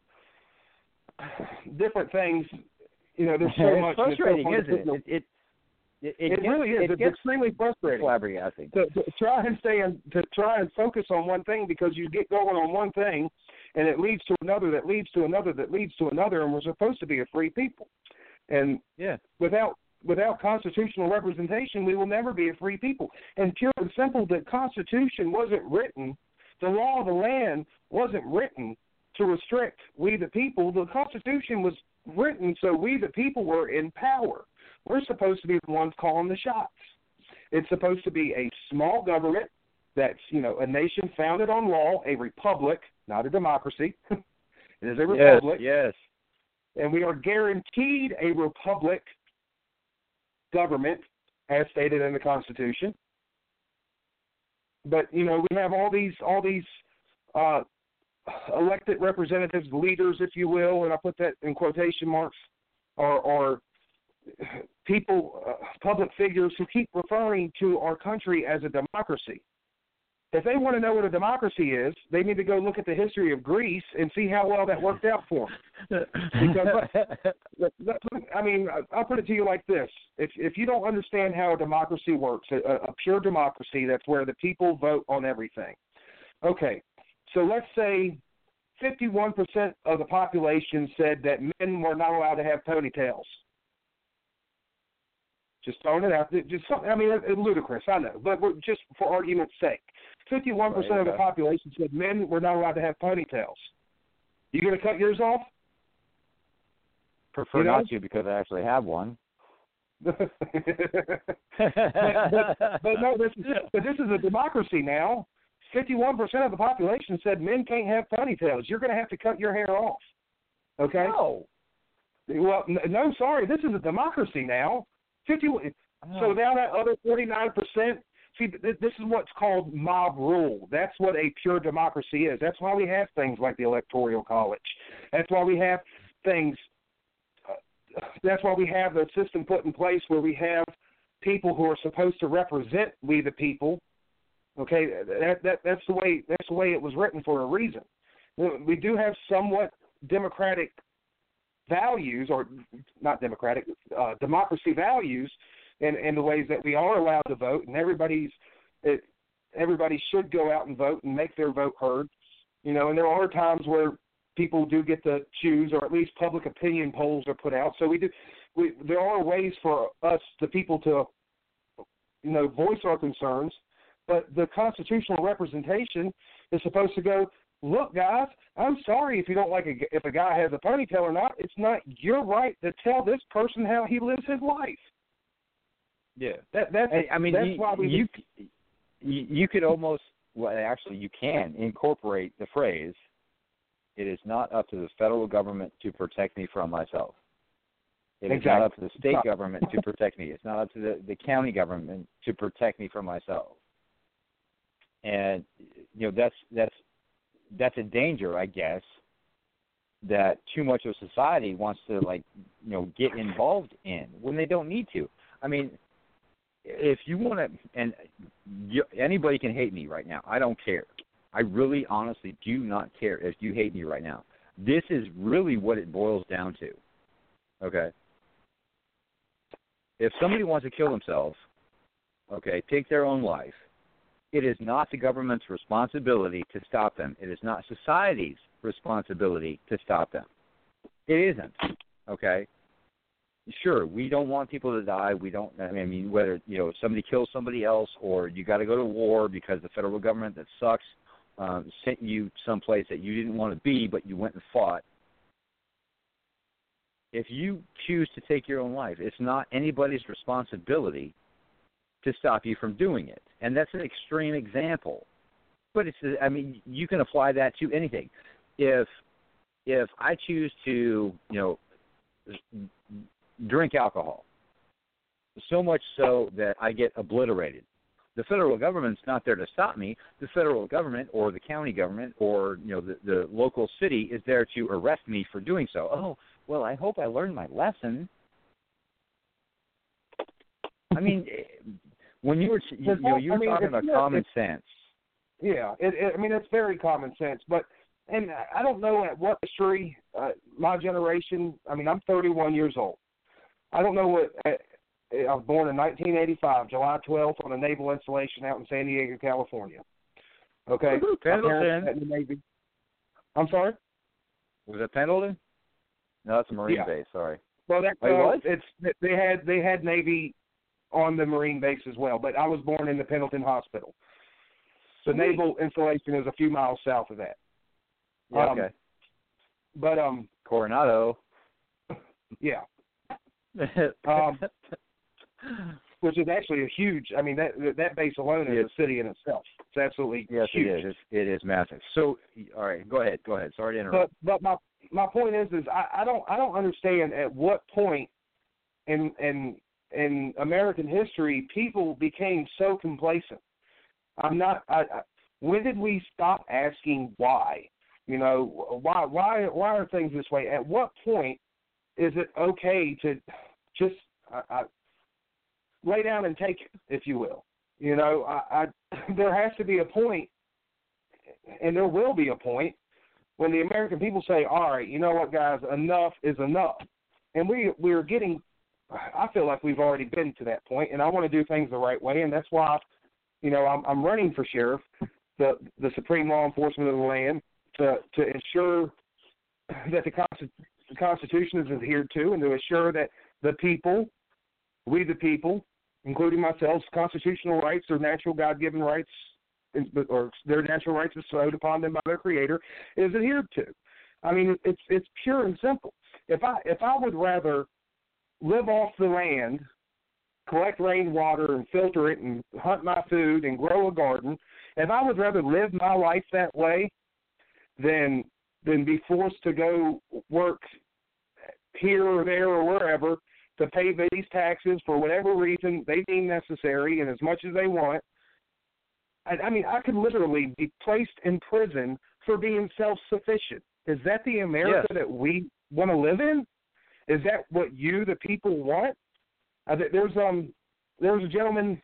different things, you know, there's so it's much. frustrating, it's so isn't it? It, it, it, it, it gets, really is. It it's gets extremely frustrating. Flabbergasting. To, to try and stay in, to try and focus on one thing because you get going on one thing, and it leads to another, that leads to another, that leads to another, and we're supposed to be a free people. And yeah. without without constitutional representation, we will never be a free people. And pure and simple, the Constitution wasn't written, the law of the land wasn't written to restrict we the people. The Constitution was written so we the people were in power. We're supposed to be the ones calling the shots. It's supposed to be a small government that's, you know, a nation founded on law, a republic, not a democracy. It is a republic. Yes, yes. And we are guaranteed a republic government, as stated in the Constitution. But, you know, we have all these all these uh, elected representatives, leaders, if you will, and I put that in quotation marks, or, or people, uh, public figures who keep referring to our country as a democracy. If they want to know what a democracy is, they need to go look at the history of Greece and see how well that worked out for them. Because, I mean, I'll put it to you like this. If if you don't understand how a democracy works, a, a pure democracy, that's where the people vote on everything. Okay, so let's say fifty-one percent of the population said that men were not allowed to have ponytails. Just throwing it out. Just something. I mean, it's ludicrous, I know, but we're, just for argument's sake, fifty-one percent right, okay. of the population said men were not allowed to have ponytails. You going to cut yours off? Prefer you know? not to because I actually have one. but, but, but no, this is, but this is a democracy now. fifty-one percent of the population said men can't have ponytails. You're going to have to cut your hair off. Okay? No. Well, no, sorry. This is a democracy now. fifty. Oh. So now that other forty-nine percent, see, this is what's called mob rule. That's what a pure democracy is. That's why we have things like the Electoral College. That's why we have things, uh, that's why we have the system put in place where we have people who are supposed to represent we the people. Okay, that, that that's the way that's the way it was written for a reason. We do have somewhat democratic values, or not democratic, uh, democracy values, in, in the ways that we are allowed to vote, and everybody's it, everybody should go out and vote and make their vote heard. You know, and there are times where people do get to choose, or at least public opinion polls are put out. So we do. We, there are ways for us, the people, to you know, voice our concerns, but the constitutional representation is supposed to go, look, guys, I'm sorry if you don't like a, if a guy has a ponytail or not. It's not your right to tell this person how he lives his life. Yeah, that that's I, I mean, that's you, why we you you you could almost well, actually, you can incorporate the phrase, "It is not up to the federal government to protect me from myself. It exactly. is not up to the state government to protect me. It's not up to the, the county government to protect me from myself." And you know that's that's that's a danger, I guess, that too much of society wants to like you know get involved in when they don't need to. I mean, if you want to, and you, anybody can hate me right now. I don't care. I really, honestly do not care if you hate me right now. This is really what it boils down to. Okay? If somebody wants to kill themselves, okay, take their own life, it is not the government's responsibility to stop them. It is not society's responsibility to stop them. It isn't. Okay? Sure, we don't want people to die. We don't, I mean, whether, you know, somebody kills somebody else or you got to go to war because the federal government that sucks um, sent you someplace that you didn't want to be, but you went and fought. If you choose to take your own life, it's not anybody's responsibility to stop you from doing it. And that's an extreme example. But it's, I mean, you can apply that to anything. If if I choose to, you know, drink alcohol, so much so that I get obliterated, the federal government's not there to stop me. The federal government or the county government or, you know, the, the local city is there to arrest me for doing so. Oh, well, I hope I learned my lesson. I mean, when you were, you, you know, you were I mean, talking about common sense. Yeah, it, it, I mean, it's very common sense. But, and I don't know at what history, uh, my generation, I mean, I'm thirty-one years old. I don't know what, uh, I was born in nineteen eighty-five, July twelfth, on a naval installation out in San Diego, California. Okay? Pendleton. In the Navy. I'm sorry? Was it Pendleton? No, that's a Marine yeah. base, sorry. Well, that, Wait, uh, what? It's, they had, they had Navy on the Marine base as well, but I was born in the Pendleton Hospital. The Sweet. naval installation is a few miles south of that. Yeah, um, okay. But, um... Coronado. Yeah. um, which is actually a huge, I mean, that that base alone is yes. a city in itself. It's absolutely yes, huge. it is. It's, it is massive. So, all right, go ahead. Go ahead. Sorry to interrupt. But but my my point is is I, I don't I don't understand at what point in in in American history people became so complacent. I'm not. I, I, when did we stop asking why? You know, why why why are things this way? At what point is it okay to just I, I, lay down and take it, if you will? You know, I, I, there has to be a point, and there will be a point, when the American people say, all right, you know what, guys, enough is enough. And we, we're getting, I feel like we've already been to that point, and I want to do things the right way, and that's why, you know, I'm, I'm running for sheriff, the, the supreme law enforcement of the land, to, to ensure that the Constitution the Constitution is adhered to, and to assure that the people, we the people, including myself, constitutional rights or natural God-given rights, or their natural rights bestowed upon them by their Creator, is adhered to. I mean, it's it's pure and simple. If I if I would rather live off the land, collect rainwater and filter it, and hunt my food and grow a garden, if I would rather live my life that way, than than be forced to go work here or there or wherever to pay these taxes for whatever reason they deem necessary and as much as they want. I, I mean, I could literally be placed in prison for being self-sufficient. Is that the America yes. that we want to live in? Is that what you, the people, want? Uh, there's um, there was a gentleman.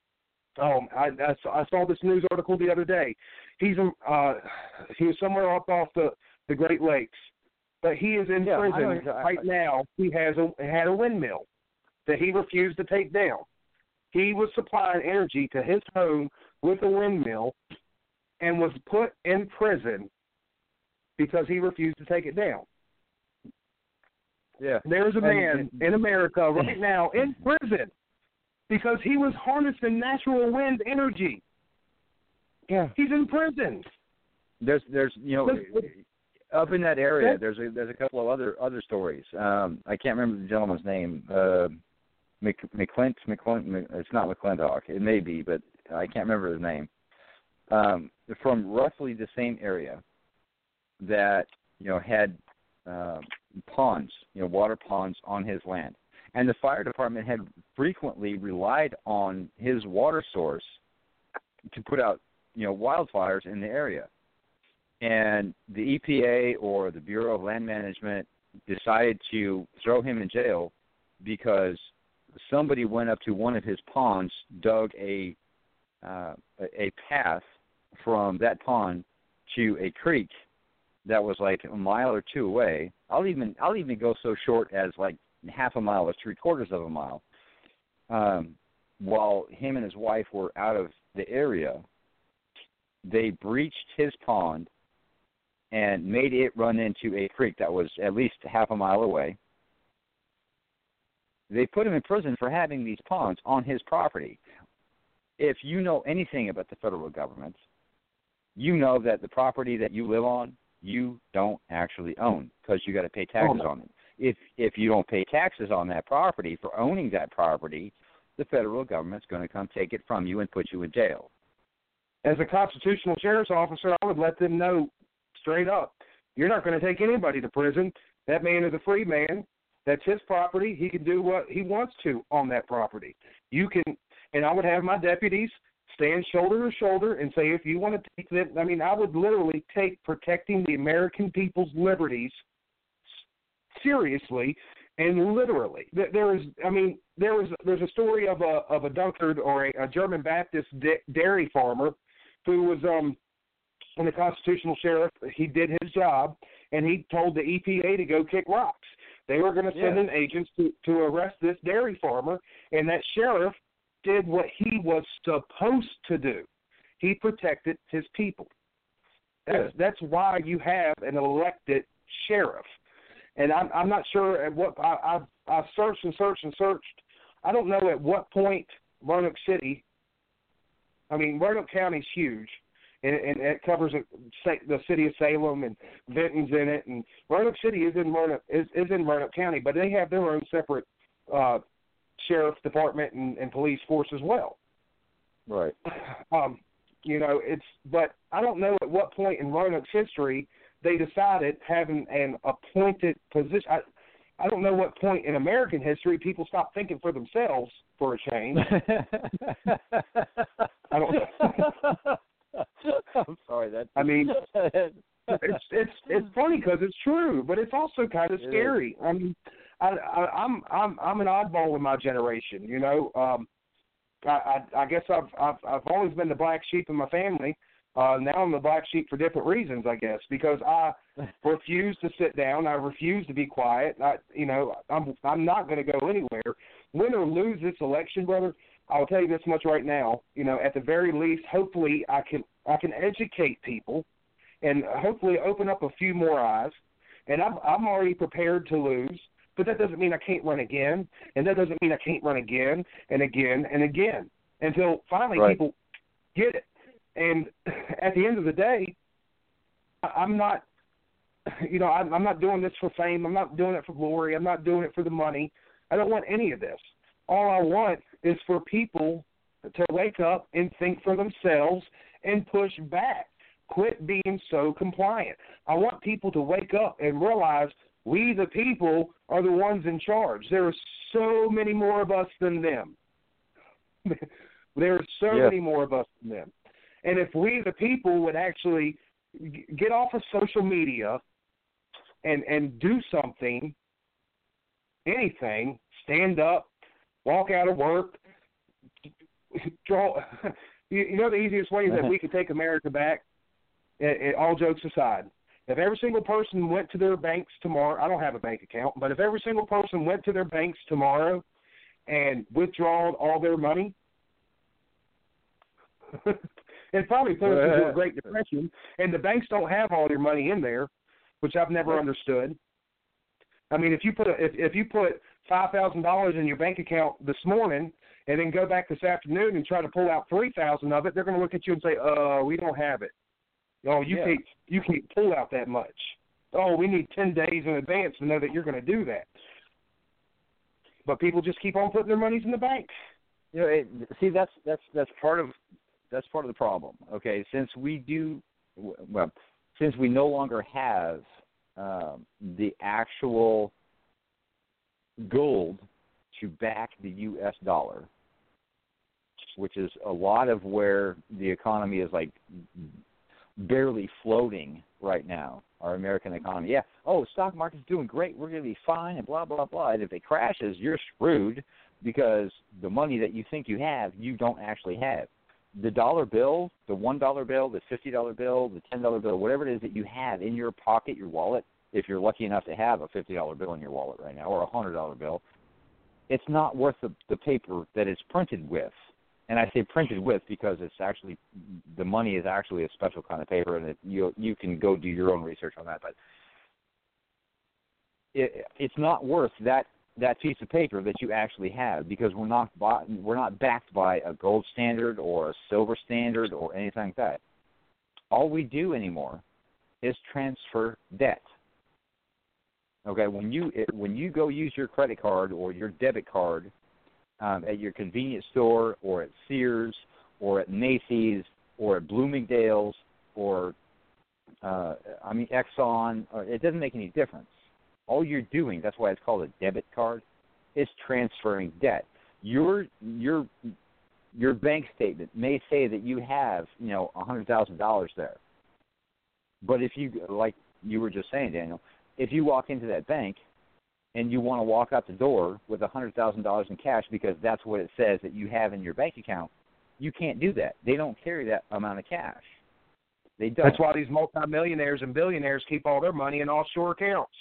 Oh, I, I, saw, I saw this news article the other day. He's uh, he was somewhere up off the, the Great Lakes, but he is in yeah, prison right now. He has a had a windmill that he refused to take down. He was supplying energy to his home with a windmill, and was put in prison because he refused to take it down. Yeah, there's a man and, and, in America right now in prison because he was harnessing natural wind energy. Yeah. He's in prison. There's, there's, you know, up in that area, there's a, there's a couple of other other stories. Um, I can't remember the gentleman's name. Uh, Mc, McClint, McClint, it's not McClintock. It may be, but I can't remember his name. Um, from roughly the same area that, you know, had uh, ponds, you know, water ponds on his land. And the fire department had frequently relied on his water source to put out, you know, wildfires in the area. And the E P A or the Bureau of Land Management decided to throw him in jail because somebody went up to one of his ponds, dug a uh, a path from that pond to a creek that was like a mile or two away. I'll even I'll even go so short as like half a mile or three quarters of a mile. Um, while him and his wife were out of the area, they breached his pond and made it run into a creek that was at least half a mile away. They put him in prison for having these ponds on his property. If you know anything about the federal government, you know that the property that you live on, you don't actually own because you got to pay taxes Oh. on it. If if you don't pay taxes on that property for owning that property, the federal government's going to come take it from you and put you in jail. As a constitutional sheriff's officer, I would let them know straight up, you're not going to take anybody to prison. That man is a free man. That's his property. He can do what he wants to on that property. You can, and I would have my deputies stand shoulder to shoulder and say, if you want to take that, I mean, I would literally take protecting the American people's liberties seriously and literally. There is, I mean, there was there's a story of a of a Dunkard or a, a German Baptist dairy farmer who was um in the constitutional sheriff. He did his job and he told the E P A to go kick rocks. They were going to send Yeah. in agents to, to arrest this dairy farmer, and that sheriff did what he was supposed to do. He protected his people. That's, Good. that's why you have an elected sheriff. And I'm, I'm not sure at what I, I've, I've searched and searched and searched. I don't know at what point Roanoke City. I mean, Roanoke County is huge, and, and it covers the city of Salem and Vinton's in it. And Roanoke City is in Roanoke is, is in Roanoke County, but they have their own separate uh, sheriff department and, and police force as well. Right. Um, you know, it's but I don't know at what point in Roanoke's history they decided having an appointed position. I, I don't know what point in American history people stopped thinking for themselves for a change. I don't know. I'm sorry. That's. I mean, it's it's it's funny because it's true, but it's also kind of scary. I mean, I, I, I'm I'm I'm an oddball in my generation. You know, um, I, I I guess I've I've I've always been the black sheep in my family. Uh, now I'm the black sheep for different reasons, I guess, because I refuse to sit down. I refuse to be quiet. I, you know, I'm I'm not going to go anywhere. Win or lose this election, brother, I'll tell you this much right now. You know, at the very least, hopefully I can I can educate people, and hopefully open up a few more eyes. And I'm I'm already prepared to lose, but that doesn't mean I can't run again, and that doesn't mean I can't run again and again and again until finally Right. people get it. And at the end of the day, I'm not, you know, I'm, I'm not doing this for fame. I'm not doing it for glory. I'm not doing it for the money. I don't want any of this. All I want is for people to wake up and think for themselves and push back. Quit being so compliant. I want people to wake up and realize we, the people, are the ones in charge. There are so many more of us than them. There are so Yeah. many more of us than them. And if we, the people, would actually get off of social media and, and do something, anything, stand up, walk out of work, draw. You, you know the easiest way is that we could take America back, it, it, all jokes aside. If every single person went to their banks tomorrow, I don't have a bank account, but if every single person went to their banks tomorrow and withdrawn all their money, it probably put us into a Great Depression, and the banks don't have all their money in there, which I've never understood. I mean, if you put a, if, if you put five thousand dollars in your bank account this morning and then go back this afternoon and try to pull out three thousand dollars of it, they're going to look at you and say, uh, we don't have it. Oh, you, yeah. can't, you can't pull out that much. Oh, we need ten days in advance to know that you're going to do that. But people just keep on putting their monies in the bank. You know, it, see, that's that's that's part of that's part of the problem. Okay, since we do, well, since we no longer have um, the actual gold to back the U S dollar, which is a lot of where the economy is like barely floating right now, our American economy. Yeah, oh, stock market's doing great, we're going to be fine, and blah, blah, blah. And if it crashes, you're screwed because the money that you think you have, you don't actually have. The dollar bill, the one dollar bill, the fifty dollar bill, the ten dollar bill, whatever it is that you have in your pocket, your wallet, if you're lucky enough to have a fifty dollar bill in your wallet right now or a one hundred dollar bill, it's not worth the, the paper that it's printed with. And I say printed with because it's actually, the money is actually a special kind of paper, and it, you you can go do your own research on that. But it, it's not worth that, that piece of paper that you actually have because we're not bought, we're not backed by a gold standard or a silver standard or anything like that. All we do anymore is transfer debt. Okay, when you when you go use your credit card or your debit card um, at your convenience store or at Sears or at Macy's or at Bloomingdale's or uh, I mean Exxon, or, it doesn't make any difference. All you're doing, that's why it's called a debit card, is transferring debt. Your your your bank statement may say that you have, you know, a hundred thousand dollars there, but if you, like you were just saying, Daniel, if you walk into that bank and you want to walk out the door with one hundred thousand dollars in cash because that's what it says that you have in your bank account, you can't do that. They don't carry that amount of cash. They don't. That's why these multimillionaires and billionaires keep all their money in offshore accounts.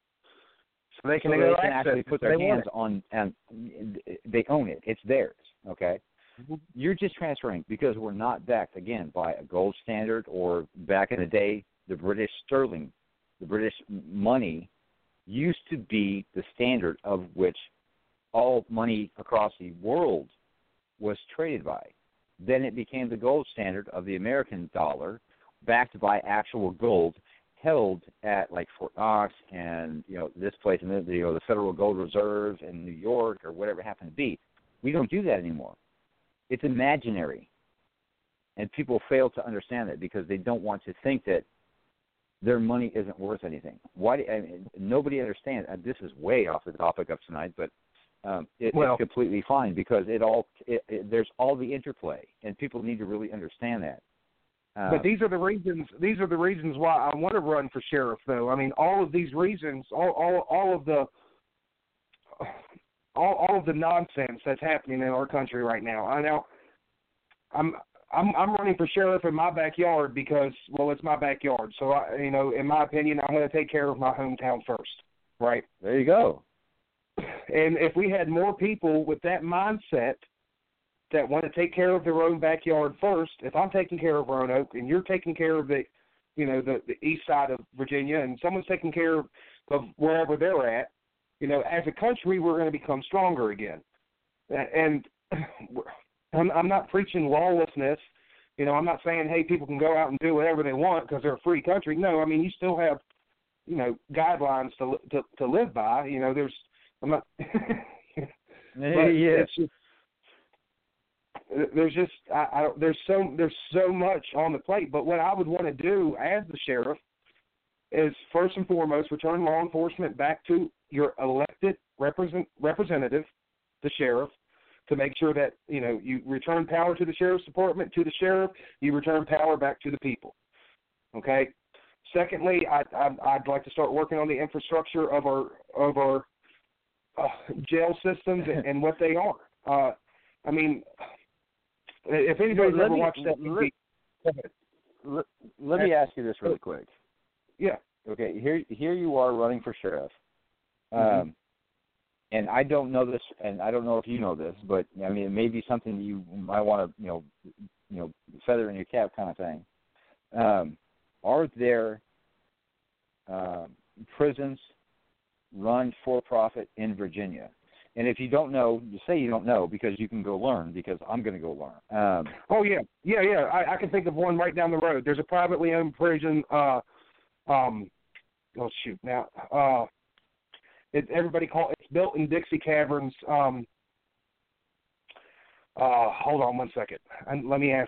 So they can, so they can actually put their hands on, and they own it. It's theirs, okay? Mm-hmm. You're just transferring because we're not backed, again, by a gold standard or back in the day, the British sterling. The British money used to be the standard of which all money across the world was traded by. Then it became the gold standard of the American dollar, backed by actual gold, held at like Fort Knox and you know this place, and the, you know the Federal Gold Reserve in New York or whatever it happened to be. We don't do that anymore. It's imaginary, and people fail to understand that because they don't want to think that their money isn't worth anything. Why? Do, I mean, nobody understands. Uh, this is way off the topic of tonight, but um, it, well, it's completely fine because it all it, it, there's all the interplay, and people need to really understand that. Uh, but these are the reasons. These are the reasons why I want to run for sheriff, though. I mean, all of these reasons, all all, all of the all, all of the nonsense that's happening in our country right now. I know. I'm. I'm, I'm running for sheriff in my backyard because, well, it's my backyard. So, I, you know, in my opinion, I'm going to take care of my hometown first, right? There you go. And if we had more people with that mindset that want to take care of their own backyard first, if I'm taking care of Roanoke and you're taking care of the, you know, the, the east side of Virginia and someone's taking care of, of wherever they're at, you know, as a country, we're going to become stronger again. And I'm, I'm not preaching lawlessness. You know, I'm not saying, hey, people can go out and do whatever they want because they're a free country. No, I mean, you still have, you know, guidelines to to, to live by. You know, there's, I'm not. Hey, yes. Just, there's just, I, I don't, there's so there's so much on the plate. But what I would want to do as the sheriff is first and foremost return law enforcement back to your elected represent, representative, the sheriff. To make sure that, you know, you return power to the sheriff's department, to the sheriff, you return power back to the people. Okay? Secondly, I, I, I'd like to start working on the infrastructure of our of our uh, jail systems and, and what they are. Uh, I mean, if anybody's let ever me, watched that movie... Let, let, let me ask you this really quick. Yeah. Okay, here here you are running for sheriff. Um, mm-hmm. And I don't know this, and I don't know if you know this, but I mean, it may be something you might want to, you know, you know, feather in your cap kind of thing. Um, are there uh, prisons run for profit in Virginia? And if you don't know, you say you don't know because you can go learn because I'm going to go learn. Um, oh, yeah. Yeah, yeah. I, I can think of one right down the road. There's a privately owned prison. Uh, um, oh, shoot. Now, uh, it, everybody call it, it's built in Dixie Caverns. Um, uh, hold on one second. And let me ask.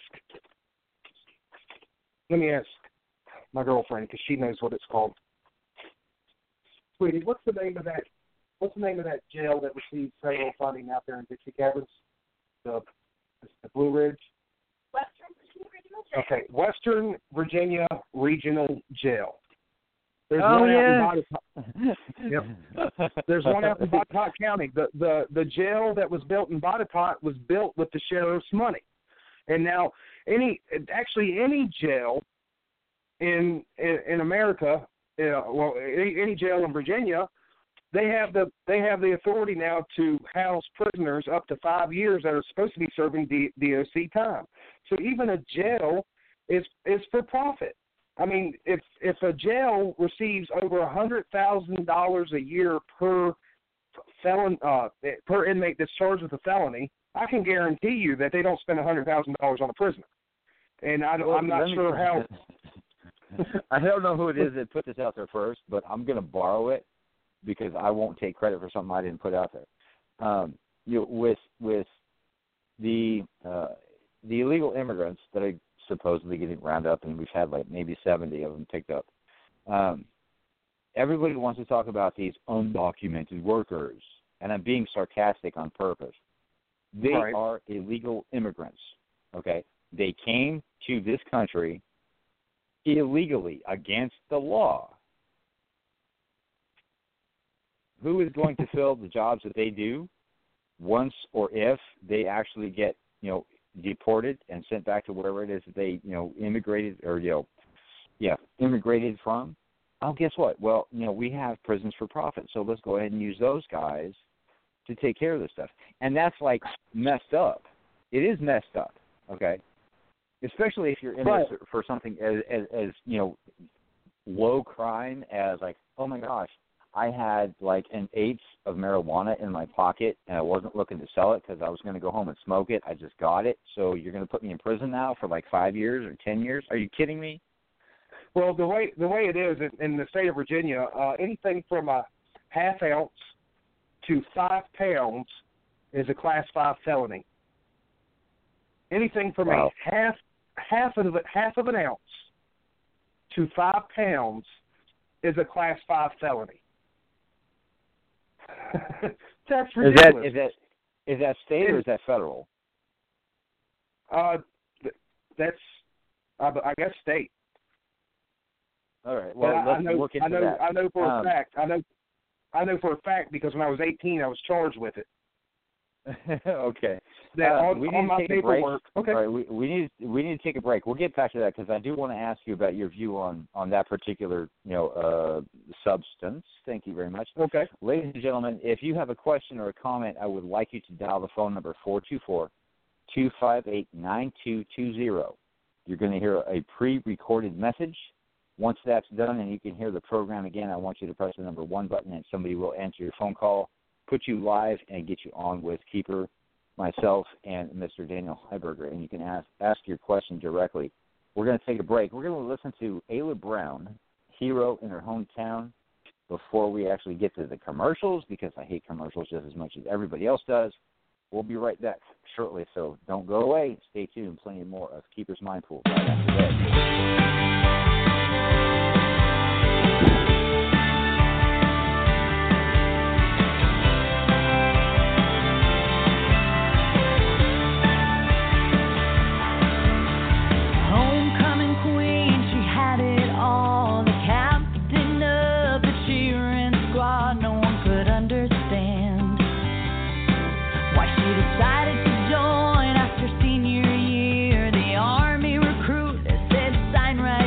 Let me ask my girlfriend because she knows what it's called. Sweetie, what's the name of that? What's the name of that jail that receives federal funding out there in Dixie Caverns? The, the Blue Ridge. Western Virginia Regional Jail. Okay, Western Virginia Regional Jail. There's oh one yeah. out in Botetourt. Yep. There's one out in Botetourt County. The the the jail that was built in Botetourt was built with the sheriff's money, and now any actually any jail in in, in America, uh, well any, any jail in Virginia, they have the they have the authority now to house prisoners up to five years that are supposed to be serving D, DOC time. So even a jail is is for profit. I mean, if if a jail receives over a hundred thousand dollars a year per felon uh, per inmate that's charged with a felony, I can guarantee you that they don't spend a hundred thousand dollars on a prisoner. And I, well, I'm not sure how. I don't know who it is that put this out there first, but I'm going to borrow it because I won't take credit for something I didn't put out there. Um, you know, with with the uh, the illegal immigrants that are supposedly getting round up, and we've had like maybe seventy of them picked up. Um, everybody wants to talk about these undocumented workers, and I'm being sarcastic on purpose. They right. are illegal immigrants, okay? They came to this country illegally against the law. Who is going to fill the jobs that they do once or if they actually get, you know, deported and sent back to wherever it is that they, you know, immigrated or, you know, yeah, immigrated from? Oh, guess what? Well, you know, we have prisons for profit, so let's go ahead and use those guys to take care of this stuff. And that's, like, messed up. It is messed up, okay? Especially if you're in right. this for something as, as, as, you know, low crime as, like, oh, my gosh, I had like an eighth of marijuana in my pocket, and I wasn't looking to sell it because I was going to go home and smoke it. I just got it. So you're going to put me in prison now for like five years or ten years? Are you kidding me? Well, the way the way it is in, in the state of Virginia, uh, anything from a half ounce to five pounds is a class five felony. Anything from wow. a half half of a, half of an ounce to five pounds is a class five felony. That's ridiculous. Is that is that is that state or is that federal? Uh, that's uh, I guess state. All right. Well, but let's I know, look into I know, that. I know for um, a fact. I know. I know for a fact because when I was eighteen, I was charged with it. okay. That uh, on, we need on to my take paperwork. A break. Okay. All right, we, we need we need to take a break. We'll get back to that because I do want to ask you about your view on, on that particular you know uh, substance. Thank you very much. Okay. Ladies and gentlemen, if you have a question or a comment, I would like you to dial the phone number four two four, two five eight, nine two two zero. You're going to hear a pre-recorded message. Once that's done and you can hear the program again, I want you to press the number one button and somebody will answer your phone call, put you live, and get you on with Keeper, myself, and Mister Daniel Heiberger, and you can ask ask your question directly. We're going to take a break. We're going to listen to Ayla Brown, Hero in Her Hometown, before we actually get to the commercials, because I hate commercials just as much as everybody else does. We'll be right back shortly, so don't go away. Stay tuned. Plenty more of Keeper's Mind Pool right after that. Decided to join after senior year. The Army recruit said sign right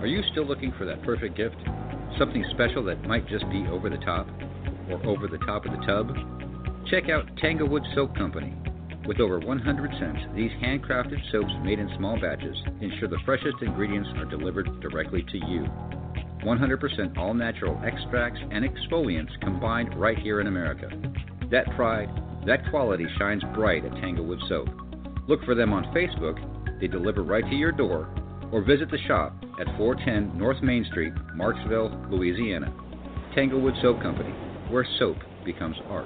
you still looking for that perfect gift? Something special that might just be over the top? Or over the top of the tub? Check out Tanglewood Soap Company. With over one hundred scents, these handcrafted soaps made in small batches ensure the freshest ingredients are delivered directly to you. one hundred percent all-natural extracts and exfoliants combined right here in America. That pride, that quality shines bright at Tanglewood Soap. Look for them on Facebook. They deliver right to your door, or visit the shop at four ten North Main Street, Marksville, Louisiana. Tanglewood Soap Company, where soap becomes art.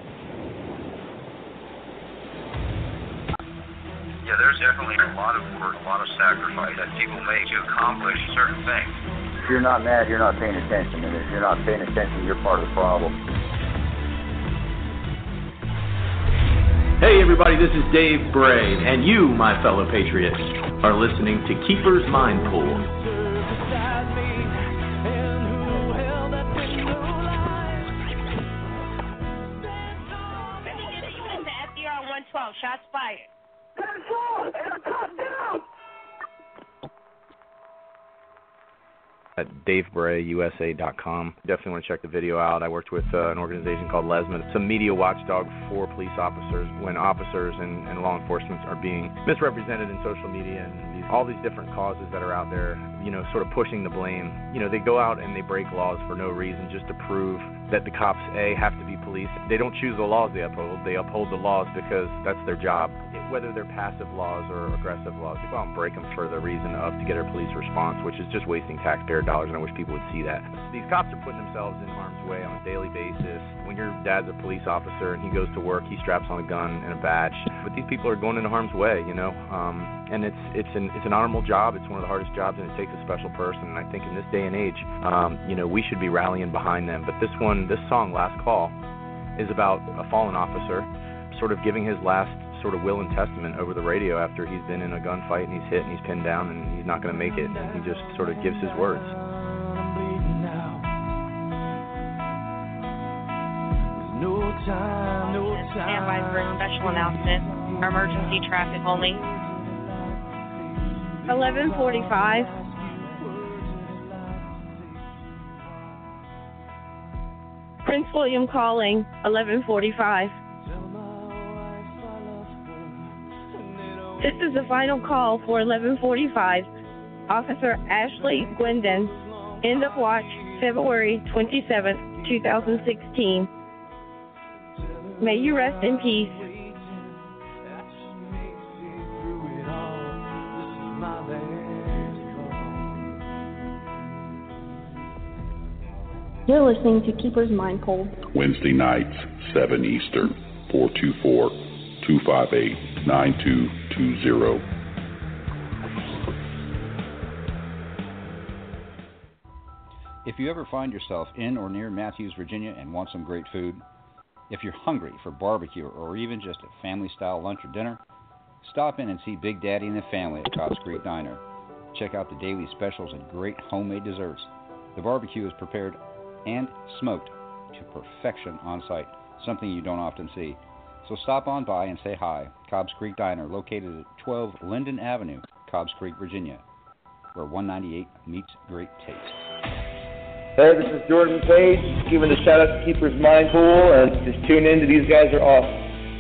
Yeah, there's definitely a lot of work, a lot of sacrifice that people make to accomplish certain things. If you're not mad, you're not paying attention, and if you're not paying attention, you're part of the problem. Hey everybody, this is Dave Bray, and you, my fellow patriots, are listening to Keeper's Mind Pool. one twelve, shots fired. At Dave Bray U S A dot com. Definitely want to check the video out. I worked with uh, an organization called Lesman. It's a media watchdog for police officers when officers and, and law enforcement are being misrepresented in social media and these, all these different causes that are out there, you know, sort of pushing the blame. You know, they go out and they break laws for no reason just to prove that the cops, A, have to be police. They don't choose the laws they uphold. They uphold the laws because that's their job. Whether they're passive laws or aggressive laws, they go out and break them for the reason of to get a police response, which is just wasting taxpayer dollars, and I wish people would see that. These cops are putting themselves in harm's way on a daily basis. When your dad's a police officer and he goes to work, he straps on a gun and a badge. But these people are going into harm's way, you know. Um, and it's it's an it's an honorable job. It's one of the hardest jobs, and it takes a special person. And I think in this day and age, um, you know, we should be rallying behind them. But this one, this song, Last Call, is about a fallen officer sort of giving his last sort of will and testament over the radio after he's been in a gunfight and he's hit and he's pinned down and he's not going to make it, and he just sort of gives his words. No time, no time. Stand by for a special announcement. Emergency traffic only. eleven forty-five. Prince William calling. eleven forty-five. This is the final call for eleven forty-five. Officer Ashley Gwendon. End of watch, February twenty-seventh, twenty sixteen. May you rest in peace. You're listening to Keeper's Mind Pool. Wednesday nights, seven Eastern, four two four, two five eight, nine two two zero. If you ever find yourself in or near Matthews, Virginia, and want some great food, if you're hungry for barbecue or even just a family-style lunch or dinner, stop in and see Big Daddy and the family at Cobb's Creek Diner. Check out the daily specials and great homemade desserts. The barbecue is prepared and smoked to perfection on site, something you don't often see. So stop on by and say hi. Cobb's Creek Diner, located at twelve Linden Avenue, Cobbs Creek, Virginia, where one ninety-eight meets great taste. Hey, this is Jordan Page, giving a shout out to Keeper's Mind Pool, and just tune in to These Guys Are Awesome.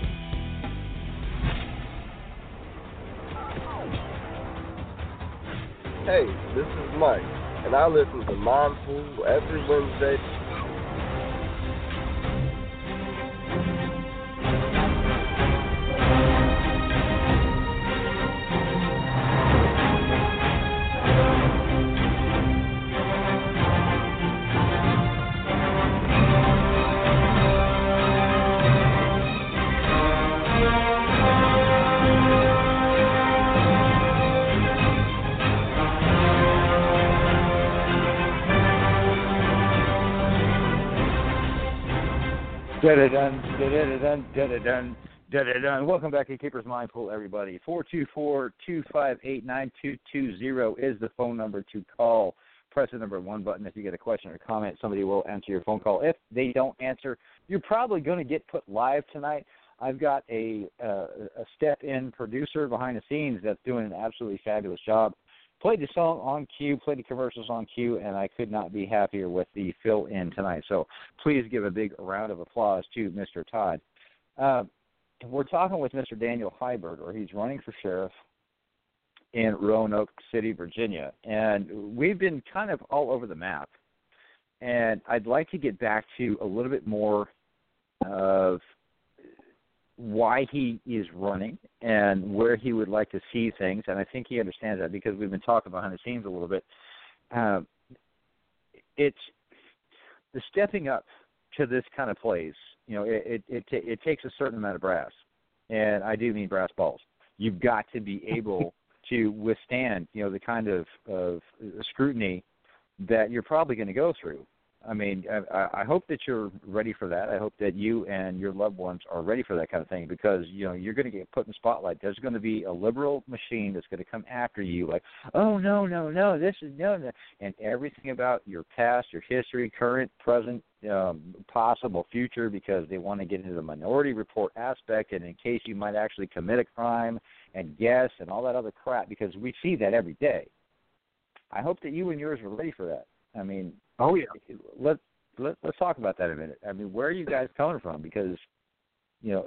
Hey, this is Mike, and I listen to Mind Pool every Wednesday. Da-da-dun, da-da-dun, da-da-dun, da-da-dun. Welcome back to Keeper's Mind Pool, everybody. four two four, two five eight, nine two two zero is the phone number to call. Press the number one button if you get a question or comment. Somebody will answer your phone call. If they don't answer, you're probably going to get put live tonight. I've got a, uh, a step-in producer behind the scenes that's doing an absolutely fabulous job. played the song on cue, played the commercials on cue, and I could not be happier with the fill-in tonight. So please give a big round of applause to Mister Todd. Uh, we're talking with Mister Daniel Heiberger. He's running for sheriff in Roanoke City, Virginia. And we've been kind of all over the map. And I'd like to get back to a little bit more of why he is running and where he would like to see things, and I think he understands that because we've been talking behind the scenes a little bit. Uh, it's the stepping up to this kind of place. You know, it it it, t- it takes a certain amount of brass, and I do mean brass balls. You've got to be able to withstand, you know, the kind of, of scrutiny that you're probably going to go through. I mean, I, I hope that you're ready for that. I hope that you and your loved ones are ready for that kind of thing because, you know, you're going to get put in the spotlight. There's going to be a liberal machine that's going to come after you like, oh, no, no, no, this is no, no. And everything about your past, your history, current, present, um, possible future because they want to get into the Minority Report aspect and in case you might actually commit a crime and guess and all that other crap because we see that every day. I hope that you and yours are ready for that. I mean, oh yeah. Let let let's talk about that a minute. I mean, where are you guys coming from? Because you know,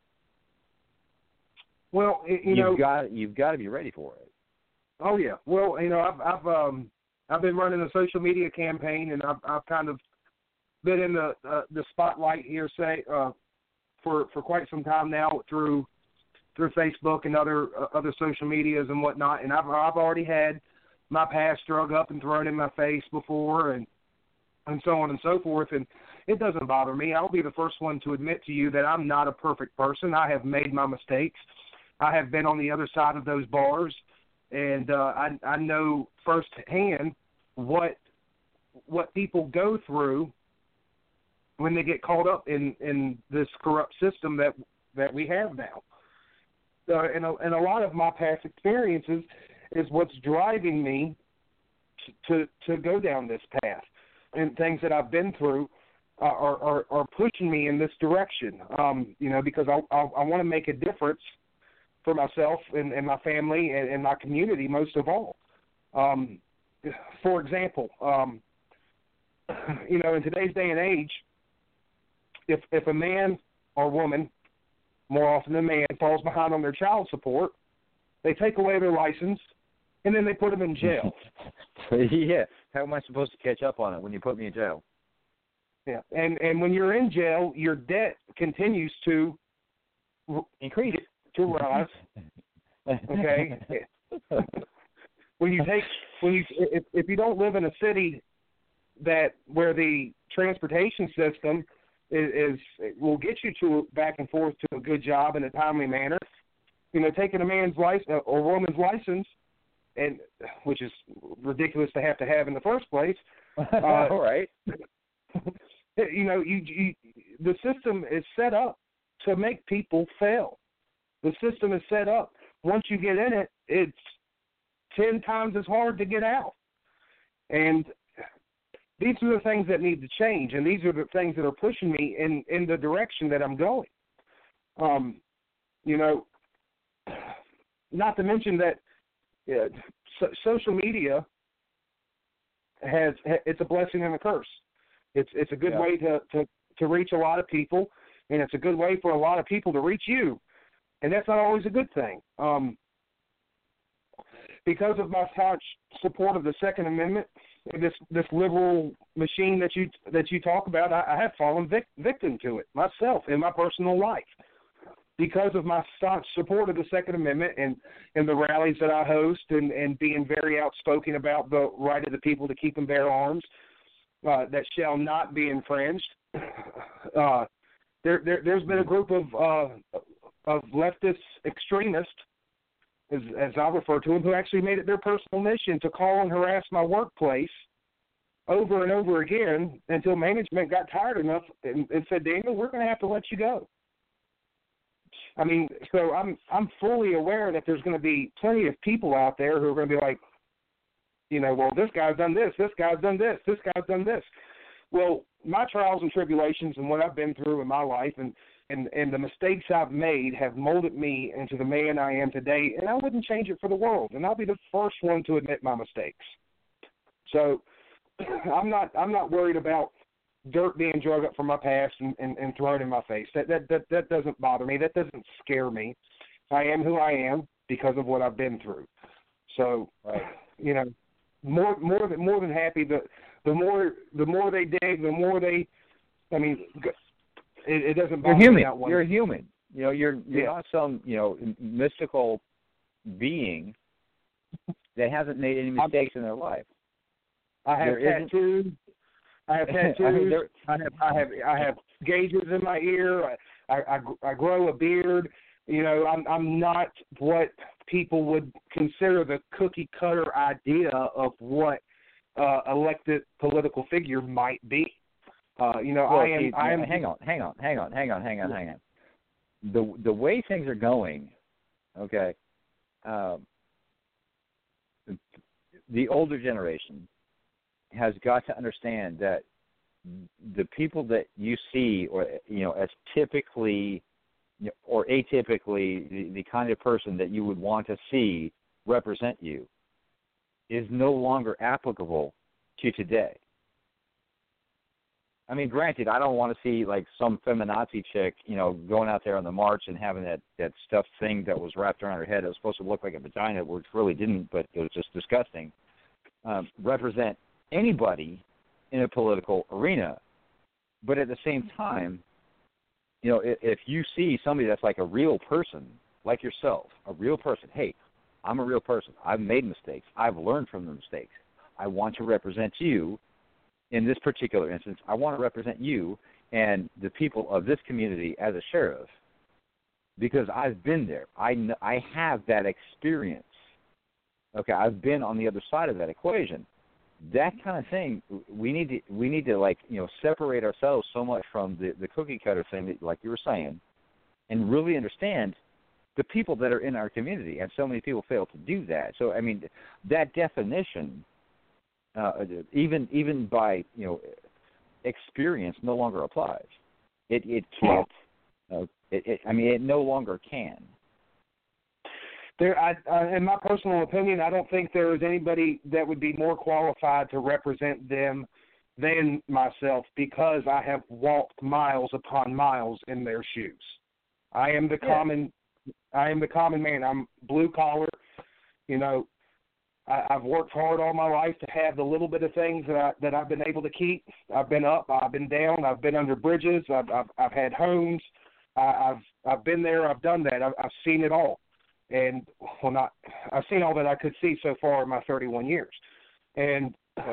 well, you you've know, got you've got to be ready for it. Oh yeah. Well, you know, I've I've um I've been running a social media campaign, and I've I've kind of been in the uh, the spotlight here, say, uh, for for quite some time now through through Facebook and other uh, other social medias and whatnot, and I've I've already had my past drug up and thrown in my face before and and so on and so forth, and it doesn't bother me. I'll be the first one to admit to you that I'm not a perfect person. I have made my mistakes. I have been on the other side of those bars, and uh, I, I know firsthand what what people go through when they get caught up in, in this corrupt system that that we have now. Uh, and, a, and a lot of my past experiences is what's driving me to to go down this path, and things that I've been through uh, are, are are pushing me in this direction. Um, you know, because I I, I want to make a difference for myself and, and my family and, and my community most of all. Um, for example, um, you know, in today's day and age, if if a man or woman, more often than man, falls behind on their child support, they take away their license. And then they put them in jail. Yeah. How am I supposed to catch up on it when you put me in jail? Yeah. And and when you're in jail, your debt continues to increase, to rise. Okay. when you take when you if if you don't live in a city that where the transportation system is, is will get you to back and forth to a good job in a timely manner, you know, taking a man's license or woman's license. And which is ridiculous to have to have in the first place. Uh, All right. You know, you, you the system is set up to make people fail. The system is set up. Once you get in it, it's ten times as hard to get out. And these are the things that need to change, and these are the things that are pushing me in, in the direction that I'm going. Um, you know, not to mention that Yeah, so, social media has it's a blessing and a curse. It's it's a good yeah. way to, to, to reach a lot of people, and it's a good way for a lot of people to reach you, and that's not always a good thing. Um, because of my staunch support of the Second Amendment, this this liberal machine that you that you talk about, I, I have fallen vic- victim to it myself in my personal life. Because of my staunch support of the Second Amendment and, and the rallies that I host and, and being very outspoken about the right of the people to keep and bear arms uh, that shall not be infringed, uh, there, there, there's been a group of uh, of leftist extremists, as, as I refer to them, who actually made it their personal mission to call and harass my workplace over and over again until management got tired enough and, and said, Daniel, we're going to have to let you go. I mean, so I'm I'm fully aware that there's going to be plenty of people out there who are going to be like, you know, well, this guy's done this, this guy's done this, this guy's done this. Well, my trials and tribulations and what I've been through in my life and, and, and the mistakes I've made have molded me into the man I am today, and I wouldn't change it for the world. And I'll be the first one to admit my mistakes. So I'm not I'm not worried about dirt being drug up from my past and, and, and thrown in my face. That, that that that doesn't bother me. That doesn't scare me. I am who I am because of what I've been through. So, right. you know, more more than more than happy. The the more the more they dig, the more they. I mean, it, it doesn't bother you're human. me not one. You're human. You know, you're you're yeah. not some you know mystical being that hasn't made any mistakes I'm, in their life. I have there tattoos. I have tattoos. I, mean, I have I have I have gauges in my ear. I, I I grow a beard. You know, I'm I'm not what people would consider the cookie cutter idea of what uh, elected political figure might be. Uh, you know, well, I am. See, I am. Hang on, hang on, hang on, hang on, hang on, hang on. The the way things are going, okay. Um, the older generation has got to understand that the people that you see, or you know, as typically or atypically the, the kind of person that you would want to see represent you, is no longer applicable to today. I mean, granted, I don't want to see like some feminazi chick, you know, going out there on the march and having that, that stuffed thing that was wrapped around her head. It was supposed to look like a vagina, which really didn't, but it was just disgusting. Um, represent anybody in a political arena. But at the same time, you know, if, if you see somebody that's like a real person, like yourself, a real person, hey, I'm a real person. I've made mistakes. I've learned from the mistakes. I want to represent you. In this particular instance, I want to represent you and the people of this community as a sheriff because I've been there. I, kn- I have that experience. Okay, I've been on the other side of that equation. That kind of thing, we need to we need to like you know separate ourselves so much from the, the cookie cutter thing that, like you were saying, and really understand the people that are in our community. And so many people fail to do that. So I mean, that definition. Uh, even even by you know experience, no longer applies. It it can't. Uh, it, it, I mean, it no longer can. There, I, uh, in my personal opinion, I don't think there is anybody that would be more qualified to represent them than myself because I have walked miles upon miles in their shoes. I am the yeah. common. I am the common man. I'm blue collar. You know. I've worked hard all my life to have the little bit of things that, I, that I've been able to keep. I've been up, I've been down, I've been under bridges, I've I've, I've had homes, I, I've I've been there, I've done that, I've, I've seen it all, and well, not I've seen all that I could see so far in my thirty-one years, and uh,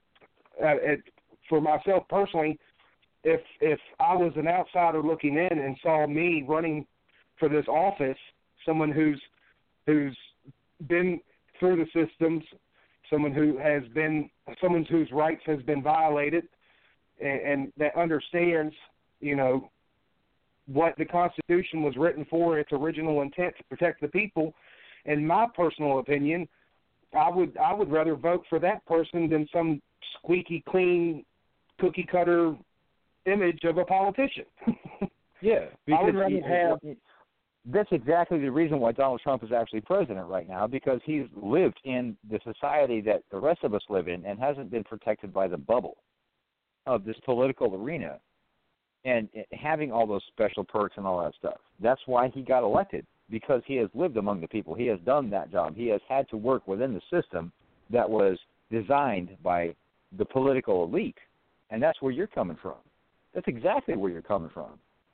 it, for myself personally, if if I was an outsider looking in and saw me running for this office, someone who's who's been through the systems, someone who has been, someone whose rights has been violated, and, and that understands, you know, what the Constitution was written for, its original intent to protect the people. In my personal opinion, I would I would rather vote for that person than some squeaky clean, cookie cutter image of a politician. Yeah, I would rather have. That's exactly the reason why Donald Trump is actually president right now, because he's lived in the society that the rest of us live in and hasn't been protected by the bubble of this political arena and having all those special perks and all that stuff. That's why he got elected, because he has lived among the people. He has done that job. He has had to work within the system that was designed by the political elite, and that's where you're coming from. That's exactly where you're coming from.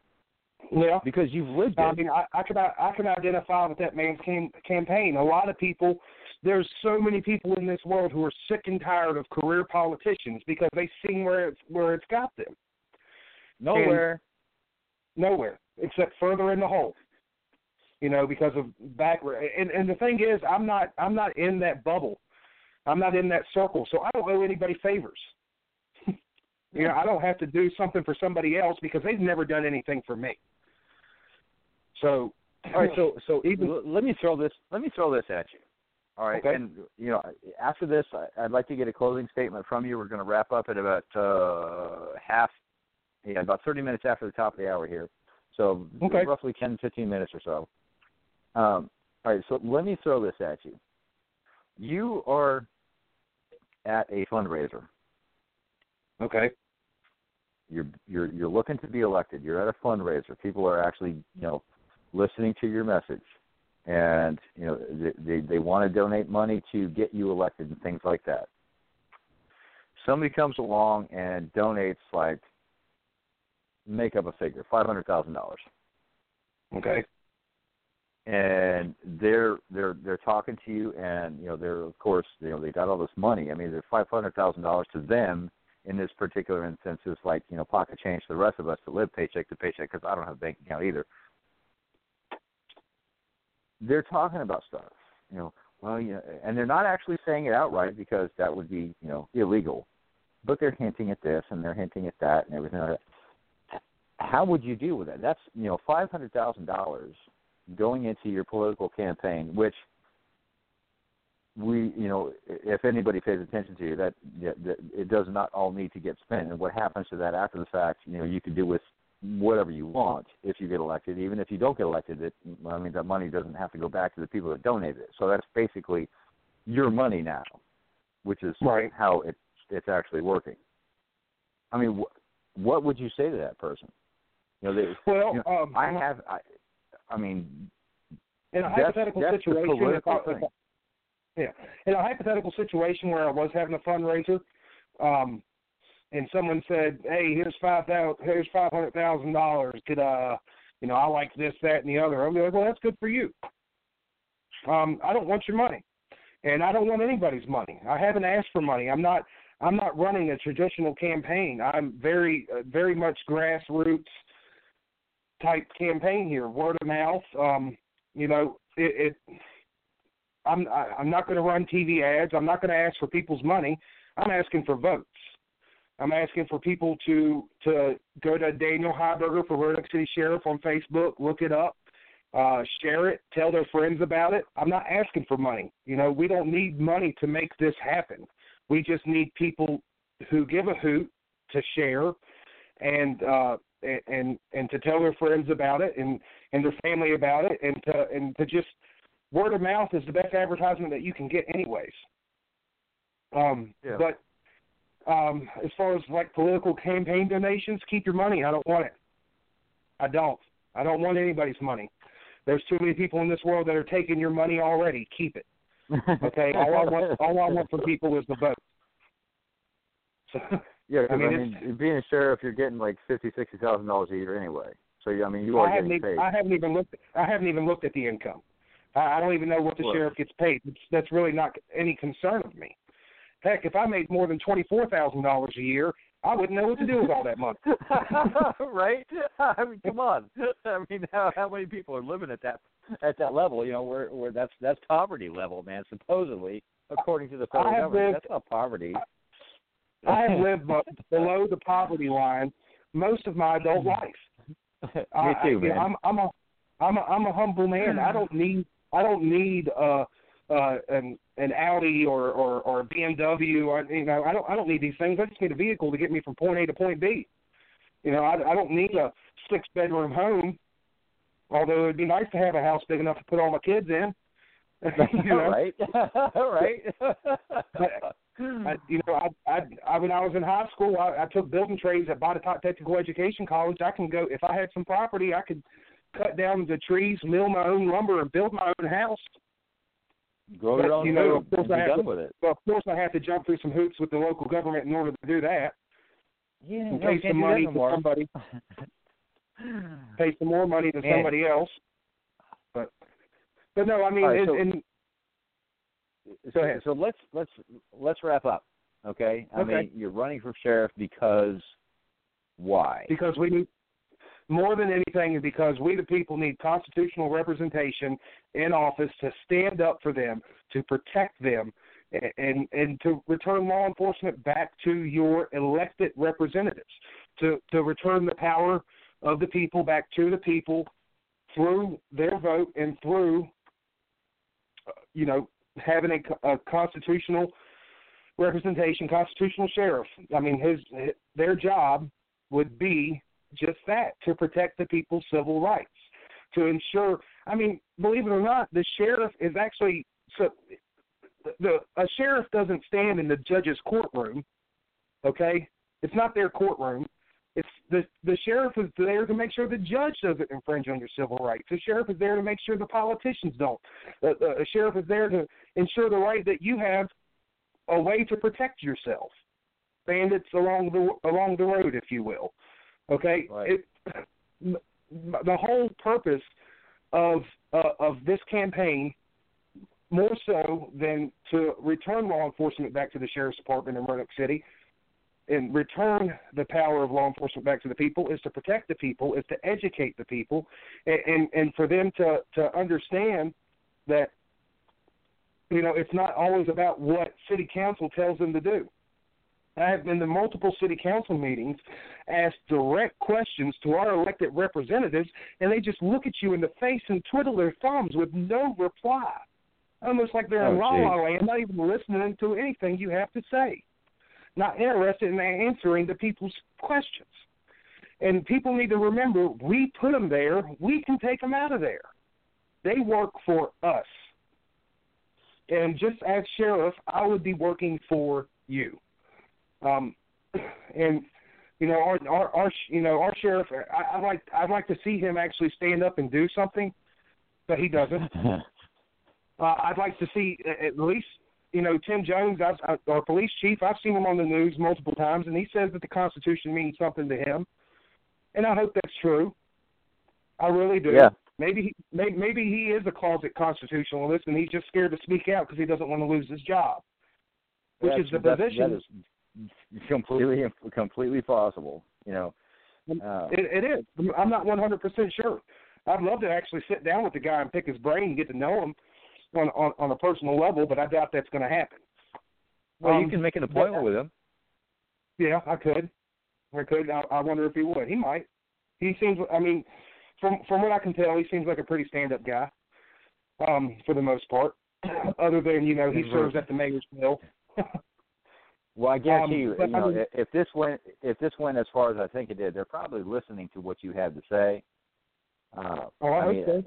Yeah, because you've lived it. I mean, I, I can I can identify with that man's cam- campaign. A lot of people, there's so many people in this world who are sick and tired of career politicians because they've seen where it's where it's got them. Nowhere. And nowhere except further in the hole. You know, because of back. And and the thing is, I'm not I'm not in that bubble. I'm not in that circle, so I don't owe anybody favors. You know, I don't have to do something for somebody else because they've never done anything for me. So, all right. So, so even, let me throw this. Let me throw this at you. All right, Okay. and you know, after this, I'd like to get a closing statement from you. We're going to wrap up at about uh, half, yeah, about thirty minutes after the top of the hour here. So okay. roughly ten, fifteen minutes or so. Um, all right, so let me throw this at you. You are at a fundraiser. Okay. You're you're you're looking to be elected. You're at a fundraiser. People are actually, you know, listening to your message, and you know they they, they want to donate money to get you elected and things like that. Somebody comes along and donates, like, make up a figure, five hundred thousand dollars. Okay. And they're they're they're talking to you, and you know they're of course you know they got all this money. I mean, they're five hundred thousand dollars to them. In this particular instance, is like, you know, pocket change to the rest of us to live paycheck to paycheck, because I don't have a bank account either. They're talking about stuff, you know, well, you know, and they're not actually saying it outright because that would be, you know, illegal. But they're hinting at this and they're hinting at that and everything like that. How would you deal with that? That's, you know, five hundred thousand dollars going into your political campaign, which we, you know, if anybody pays attention to you, that, that it does not all need to get spent. And what happens to that after the fact, you know, you can do with whatever you want if you get elected. Even if you don't get elected, it, I mean, that money doesn't have to go back to the people that donated it. So that's basically your money now, which is right. how it, it's actually working. I mean, wh- what would you say to that person? You know, they, well, you know, um, I have, I, I mean, in a that's, hypothetical that's situation, the political if I, if thing. I, Yeah, in a hypothetical situation where I was having a fundraiser, um, and someone said, "Hey, here's five thousand, here's five hundred thousand dollars. Could uh, you know, I like this, that, and the other." I'll be like, "Well, that's good for you. Um, I don't want your money, and I don't want anybody's money. I haven't asked for money. I'm not, I'm not running a traditional campaign. I'm very, uh, very much grassroots type campaign here, word of mouth. Um, you know, it." it I'm I'm not going to run T V ads. I'm not going to ask for people's money. I'm asking for votes. I'm asking for people to to go to Daniel Heiberger for Roanoke City Sheriff on Facebook, look it up, uh, share it, tell their friends about it. I'm not asking for money. You know, we don't need money to make this happen. We just need people who give a hoot to share and uh, and and to tell their friends about it and, and their family about it and to and to just word of mouth is the best advertisement that you can get anyways. Um, yeah. But um, as far as, like, political campaign donations, keep your money. I don't want it. I don't. I don't want anybody's money. There's too many people in this world that are taking your money already. Keep it. Okay? all I want all I want from people is the vote. So, yeah, I mean, I mean being a sheriff, you're getting like fifty thousand dollars, sixty thousand dollars a year anyway. So, I mean, you are I getting haven't paid. even, I haven't even looked I haven't even looked at the income. I don't even know what the well, sheriff gets paid. It's, that's really not any concern of me. Heck, if I made more than twenty-four thousand dollars a year, I wouldn't know what to do with all that money. Right? I mean, come on. I mean, how, how many people are living at that at that level? You know, where where that's that's poverty level, man. Supposedly, according to the federal government, lived, that's not poverty. I have lived below the poverty line most of my adult life. Me I, too, I, man. I'm, I'm a I'm a I'm a humble man. I don't need I don't need uh uh an an Audi or or or a B M W. Or, you know, I don't I don't need these things. I just need a vehicle to get me from point A to point B. You know, I, I don't need a six bedroom home. Although it'd be nice to have a house big enough to put all my kids in. You know? Right, right. But, I, you know, I, I, I when I was in high school, I, I took building trades at Botetourt Technical Education College. I can go if I had some property, I could cut down the trees, mill my own lumber, and build my own house. Grow but, your own you know, food of course and I be have done to, with it. Well, of course, I have to jump through some hoops with the local government in order to do that. Yeah, and no, pay can't some do money that no to more. somebody. Pay some more money to Man. somebody else. But, but no, I mean, right, it, so, and so, ahead. so let's let's let's wrap up. Okay, I okay. mean, you're running for sheriff because why? Because we need. More than anything, is because we the people need constitutional representation in office to stand up for them, to protect them, and, and, and to return law enforcement back to your elected representatives, to, to return the power of the people back to the people through their vote and through, you know, having a, a constitutional representation, constitutional sheriff. I mean, his their job would be just that, to protect the people's civil rights, to ensure. I mean, believe it or not, the sheriff is actually so. The a sheriff doesn't stand in the judge's courtroom. Okay, it's not their courtroom. It's the the sheriff is there to make sure the judge doesn't infringe on your civil rights. The sheriff is there to make sure the politicians don't. The, the, the sheriff is there to ensure the right that you have a way to protect yourself. Bandits along the along the road, if you will. Okay, right. It, the whole purpose of uh, of this campaign, more so than to return law enforcement back to the sheriff's department in Roanoke City, and return the power of law enforcement back to the people, is to protect the people, is to educate the people, and, and, and for them to, to understand that, you know, it's not always about what city council tells them to do. I have been to multiple city council meetings, asked direct questions to our elected representatives, and they just look at you in the face and twiddle their thumbs with no reply. Almost like they're oh, in La geez. La Land, not even listening to anything you have to say. Not interested in answering the people's questions. And people need to remember, we put them there. We can take them out of there. They work for us. And just as sheriff, I would be working for you. Um, and you know, our, our, our you know, our sheriff, I, I'd like, I'd like to see him actually stand up and do something, but he doesn't. uh, I'd like to see at least. You know, Tim Jones, I've, our police chief, I've seen him on the news multiple times, and he says that the Constitution means something to him. And I hope that's true. I really do. Yeah. Maybe he, maybe, maybe he is a closet constitutionalist, and he's just scared to speak out because he doesn't want to lose his job, which that's, is the that's, position. That is completely, completely possible. You know, uh, it, it is. I'm not one hundred percent sure. I'd love to actually sit down with the guy and pick his brain and get to know him on, on, on a personal level, but I doubt that's going to happen. Well, um, you can make an appointment but, with him. Yeah, I could. I could. I, I wonder if he would. He might. He seems, I mean, from from what I can tell, he seems like a pretty stand-up guy, um, for the most part, other than, you know, he serves at the mayor's mill. Well, I guarantee um, you, but, you know, I mean, if this went, if this went as far as I think it did, they're probably listening to what you have to say. Uh, oh, I, I hope mean, so.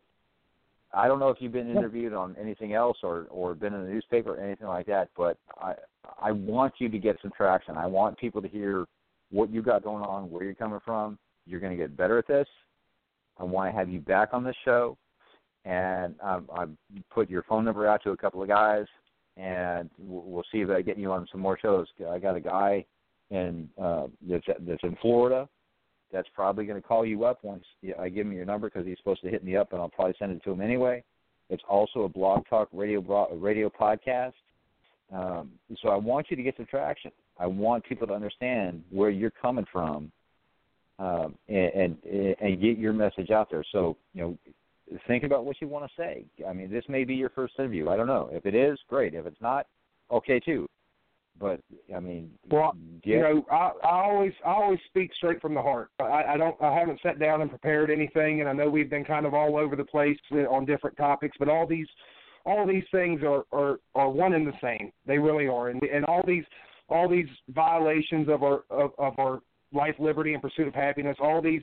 I don't know if you've been interviewed on anything else or, or been in the newspaper or anything like that, but I I want you to get some traction. I want people to hear what you got going on, where you're coming from. You're going to get better at this. I want to have you back on this show, and um, I've put your phone number out to a couple of guys, and we'll see if I get you on some more shows. I got a guy in uh, that's that's in Florida that's probably going to call you up once I give him your number because he's supposed to hit me up, and I'll probably send it to him anyway. It's also a blog talk radio radio podcast. Um, so I want you to get some traction. I want people to understand where you're coming from um, and, and and get your message out there. So, you know, think about what you want to say. I mean, this may be your first interview. I don't know. If it is, great. If it's not, okay, too. But I mean, well, get, you know, I, I always, I always speak straight from the heart. I, I don't, I haven't sat down and prepared anything, and I know we've been kind of all over the place on different topics. But all these, all these things are, are, are one and the same. They really are, and and all these, all these violations of our, of, of our life, liberty, and pursuit of happiness. All these,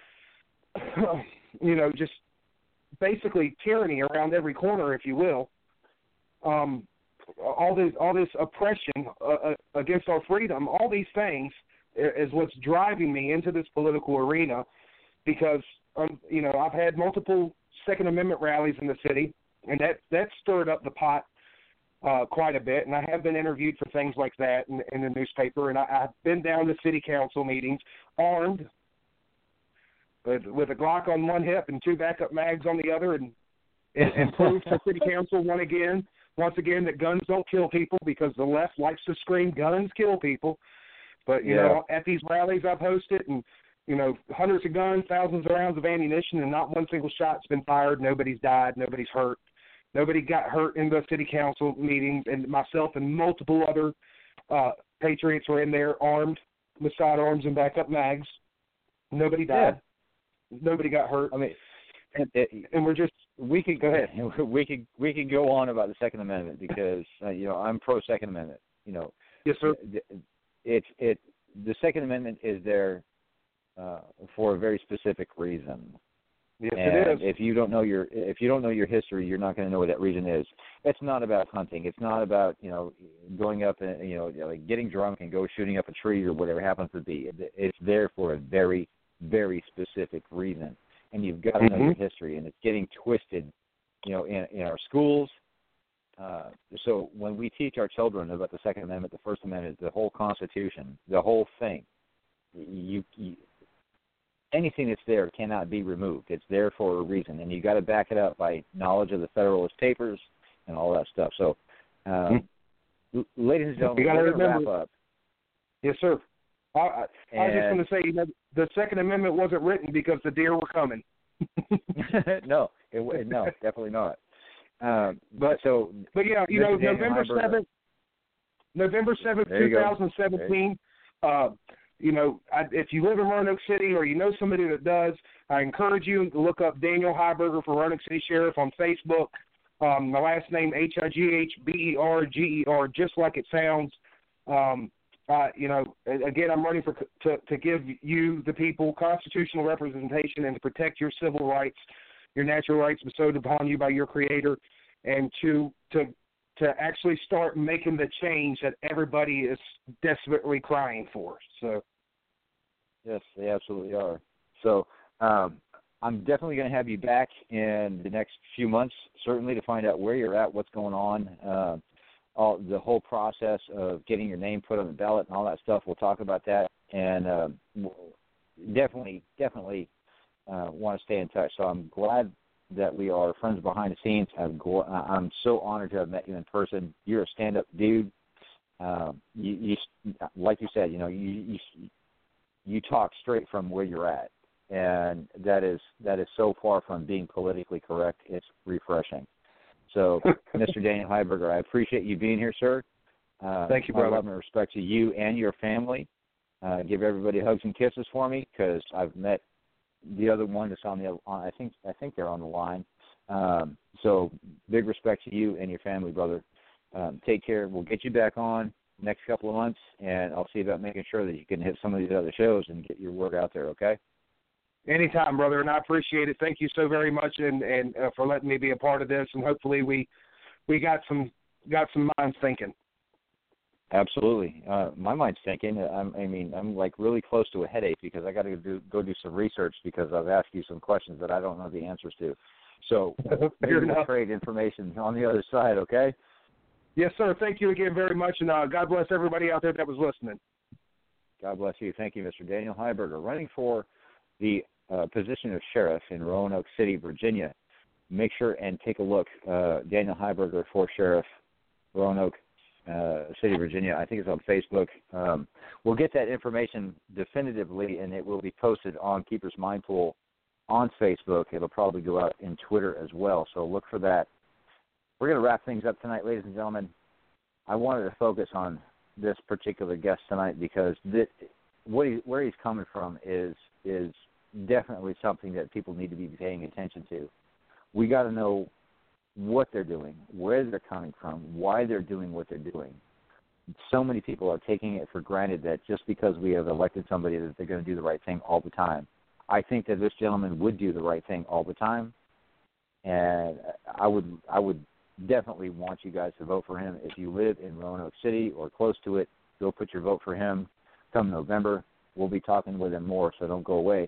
you know, just basically tyranny around every corner, if you will. Um. All this, all this oppression uh, against our freedom, all these things is what's driving me into this political arena because, um, you know, I've had multiple Second Amendment rallies in the city, and that, that stirred up the pot uh, quite a bit, and I have been interviewed for things like that in, in the newspaper, and I, I've been down to city council meetings armed with, with a Glock on one hip and two backup mags on the other, and, and, and proved to city council one again, once again, that guns don't kill people because the left likes to scream guns kill people. But, you yeah. know, at these rallies I've hosted and, you know, hundreds of guns, thousands of rounds of ammunition, and not one single shot's been fired. Nobody's died. Nobody's hurt. Nobody got hurt in the city council meetings, and myself and multiple other uh, patriots were in there armed with sidearms and backup mags. Nobody died. Yeah. Nobody got hurt. I mean, and, it, and we're just we could go ahead. We could we could go on about the Second Amendment because uh, you know I'm pro Second Amendment. You know, yes, sir. It's it the Second Amendment is there uh, for a very specific reason. Yes, and it is. If you don't know your if you don't know your history, you're not going to know what that reason is. It's not about hunting. It's not about you know going up and you know like getting drunk and go shooting up a tree or whatever happens to be. It's there for a very very specific reason, and you've got to know mm-hmm. your history. And it's getting twisted, you know, in, in our schools. Uh, so when we teach our children about the Second Amendment, the First Amendment, the whole Constitution, the whole thing, you. you anything that's there cannot be removed. It's there for a reason, and you got to back it up by knowledge of the Federalist Papers and all that stuff. So, um, mm-hmm. ladies and gentlemen, we're going to wrap up. Yes, sir. I, I, I was just going to say, you know, the Second Amendment wasn't written because the deer were coming. no, it, no, definitely not. Um, but so, but yeah, you know, November seventh, November seventh, two thousand seventeen. Uh, You know, I, if you live in Roanoke City or you know somebody that does, I encourage you to look up Daniel Heiberger for Roanoke City Sheriff on Facebook. Um, my last name, H I G H B E R G E R, just like it sounds. Um, uh, you know, again, I'm running for to, to give you, the people, constitutional representation and to protect your civil rights, your natural rights bestowed upon you by your Creator, and to to to actually start making the change that everybody is desperately crying for. So. Yes, they absolutely are. So um, I'm definitely going to have you back in the next few months, certainly to find out where you're at, what's going on, uh, all the whole process of getting your name put on the ballot and all that stuff. We'll talk about that, and uh, definitely, definitely uh, want to stay in touch. So I'm glad that we are friends behind the scenes. I'm, gl- I'm so honored to have met you in person. You're a stand-up dude. Um, you, you, like you said, you know, you. you you talk straight from where you're at, and that is that is so far from being politically correct. It's refreshing. So, Mister Daniel Heiberger, I appreciate you being here, sir. Uh, Thank you, brother. My love and respect to you and your family. Uh, give everybody hugs and kisses for me because I've met the other one that's on the on, I think I think they're on the line. Um, so, big respect to you and your family, brother. Um, take care. We'll get you back on next couple of months, and I'll see about making sure that you can hit some of these other shows and get your work out there, okay? Anytime, brother, and I appreciate it. Thank you so very much, and, and uh, for letting me be a part of this, and hopefully we we got some got some minds thinking. Absolutely. Uh, my mind's thinking. I'm, I mean, I'm like really close to a headache because I got to do, go do some research because I've asked you some questions that I don't know the answers to. So maybe we'll trade information on the other side, okay? Yes, sir. Thank you again very much, and uh, God bless everybody out there that was listening. God bless you. Thank you, Mister Daniel Heiberger, running for the uh, position of sheriff in Roanoke City, Virginia. Make sure and take a look. Uh, Daniel Heiberger for sheriff, Roanoke uh, City, Virginia. I think it's on Facebook. Um, we'll get that information definitively, and it will be posted on Keeper's Mind Pool on Facebook. It'll probably go out in Twitter as well, so look for that. We're going to wrap things up tonight, ladies and gentlemen. I wanted to focus on this particular guest tonight because this, what he, where he's coming from is is definitely something that people need to be paying attention to. We got to know what they're doing, where they're coming from, why they're doing what they're doing. So many people are taking it for granted that just because we have elected somebody that they're going to do the right thing all the time. I think that this gentleman would do the right thing all the time, and I would I would. definitely want you guys to vote for him. If you live in Roanoke City or close to it, go put your vote for him. Come November, we'll be talking with him more, so don't go away.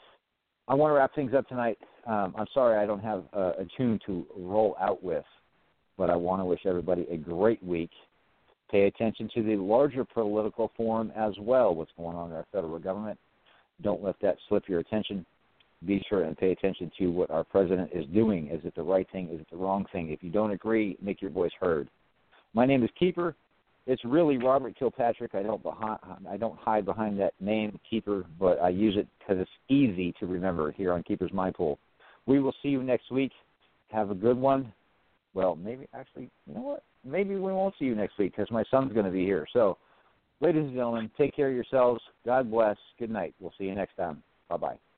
I want to wrap things up tonight. Um, I'm sorry I don't have a, a tune to roll out with, but I want to wish everybody a great week. Pay attention to the larger political forum as well, what's going on in our federal government. Don't let that slip your attention. Be sure and pay attention to what our president is doing. Is it the right thing? Is it the wrong thing? If you don't agree, make your voice heard. My name is Keeper. It's really Robert Kilpatrick. I don't behind, I don't hide behind that name, Keeper, but I use it because it's easy to remember here on Keeper's Mind Pool. We will see you next week. Have a good one. Well, maybe actually, you know what? Maybe we won't see you next week because my son's going to be here. So, ladies and gentlemen, take care of yourselves. God bless. Good night. We'll see you next time. Bye-bye.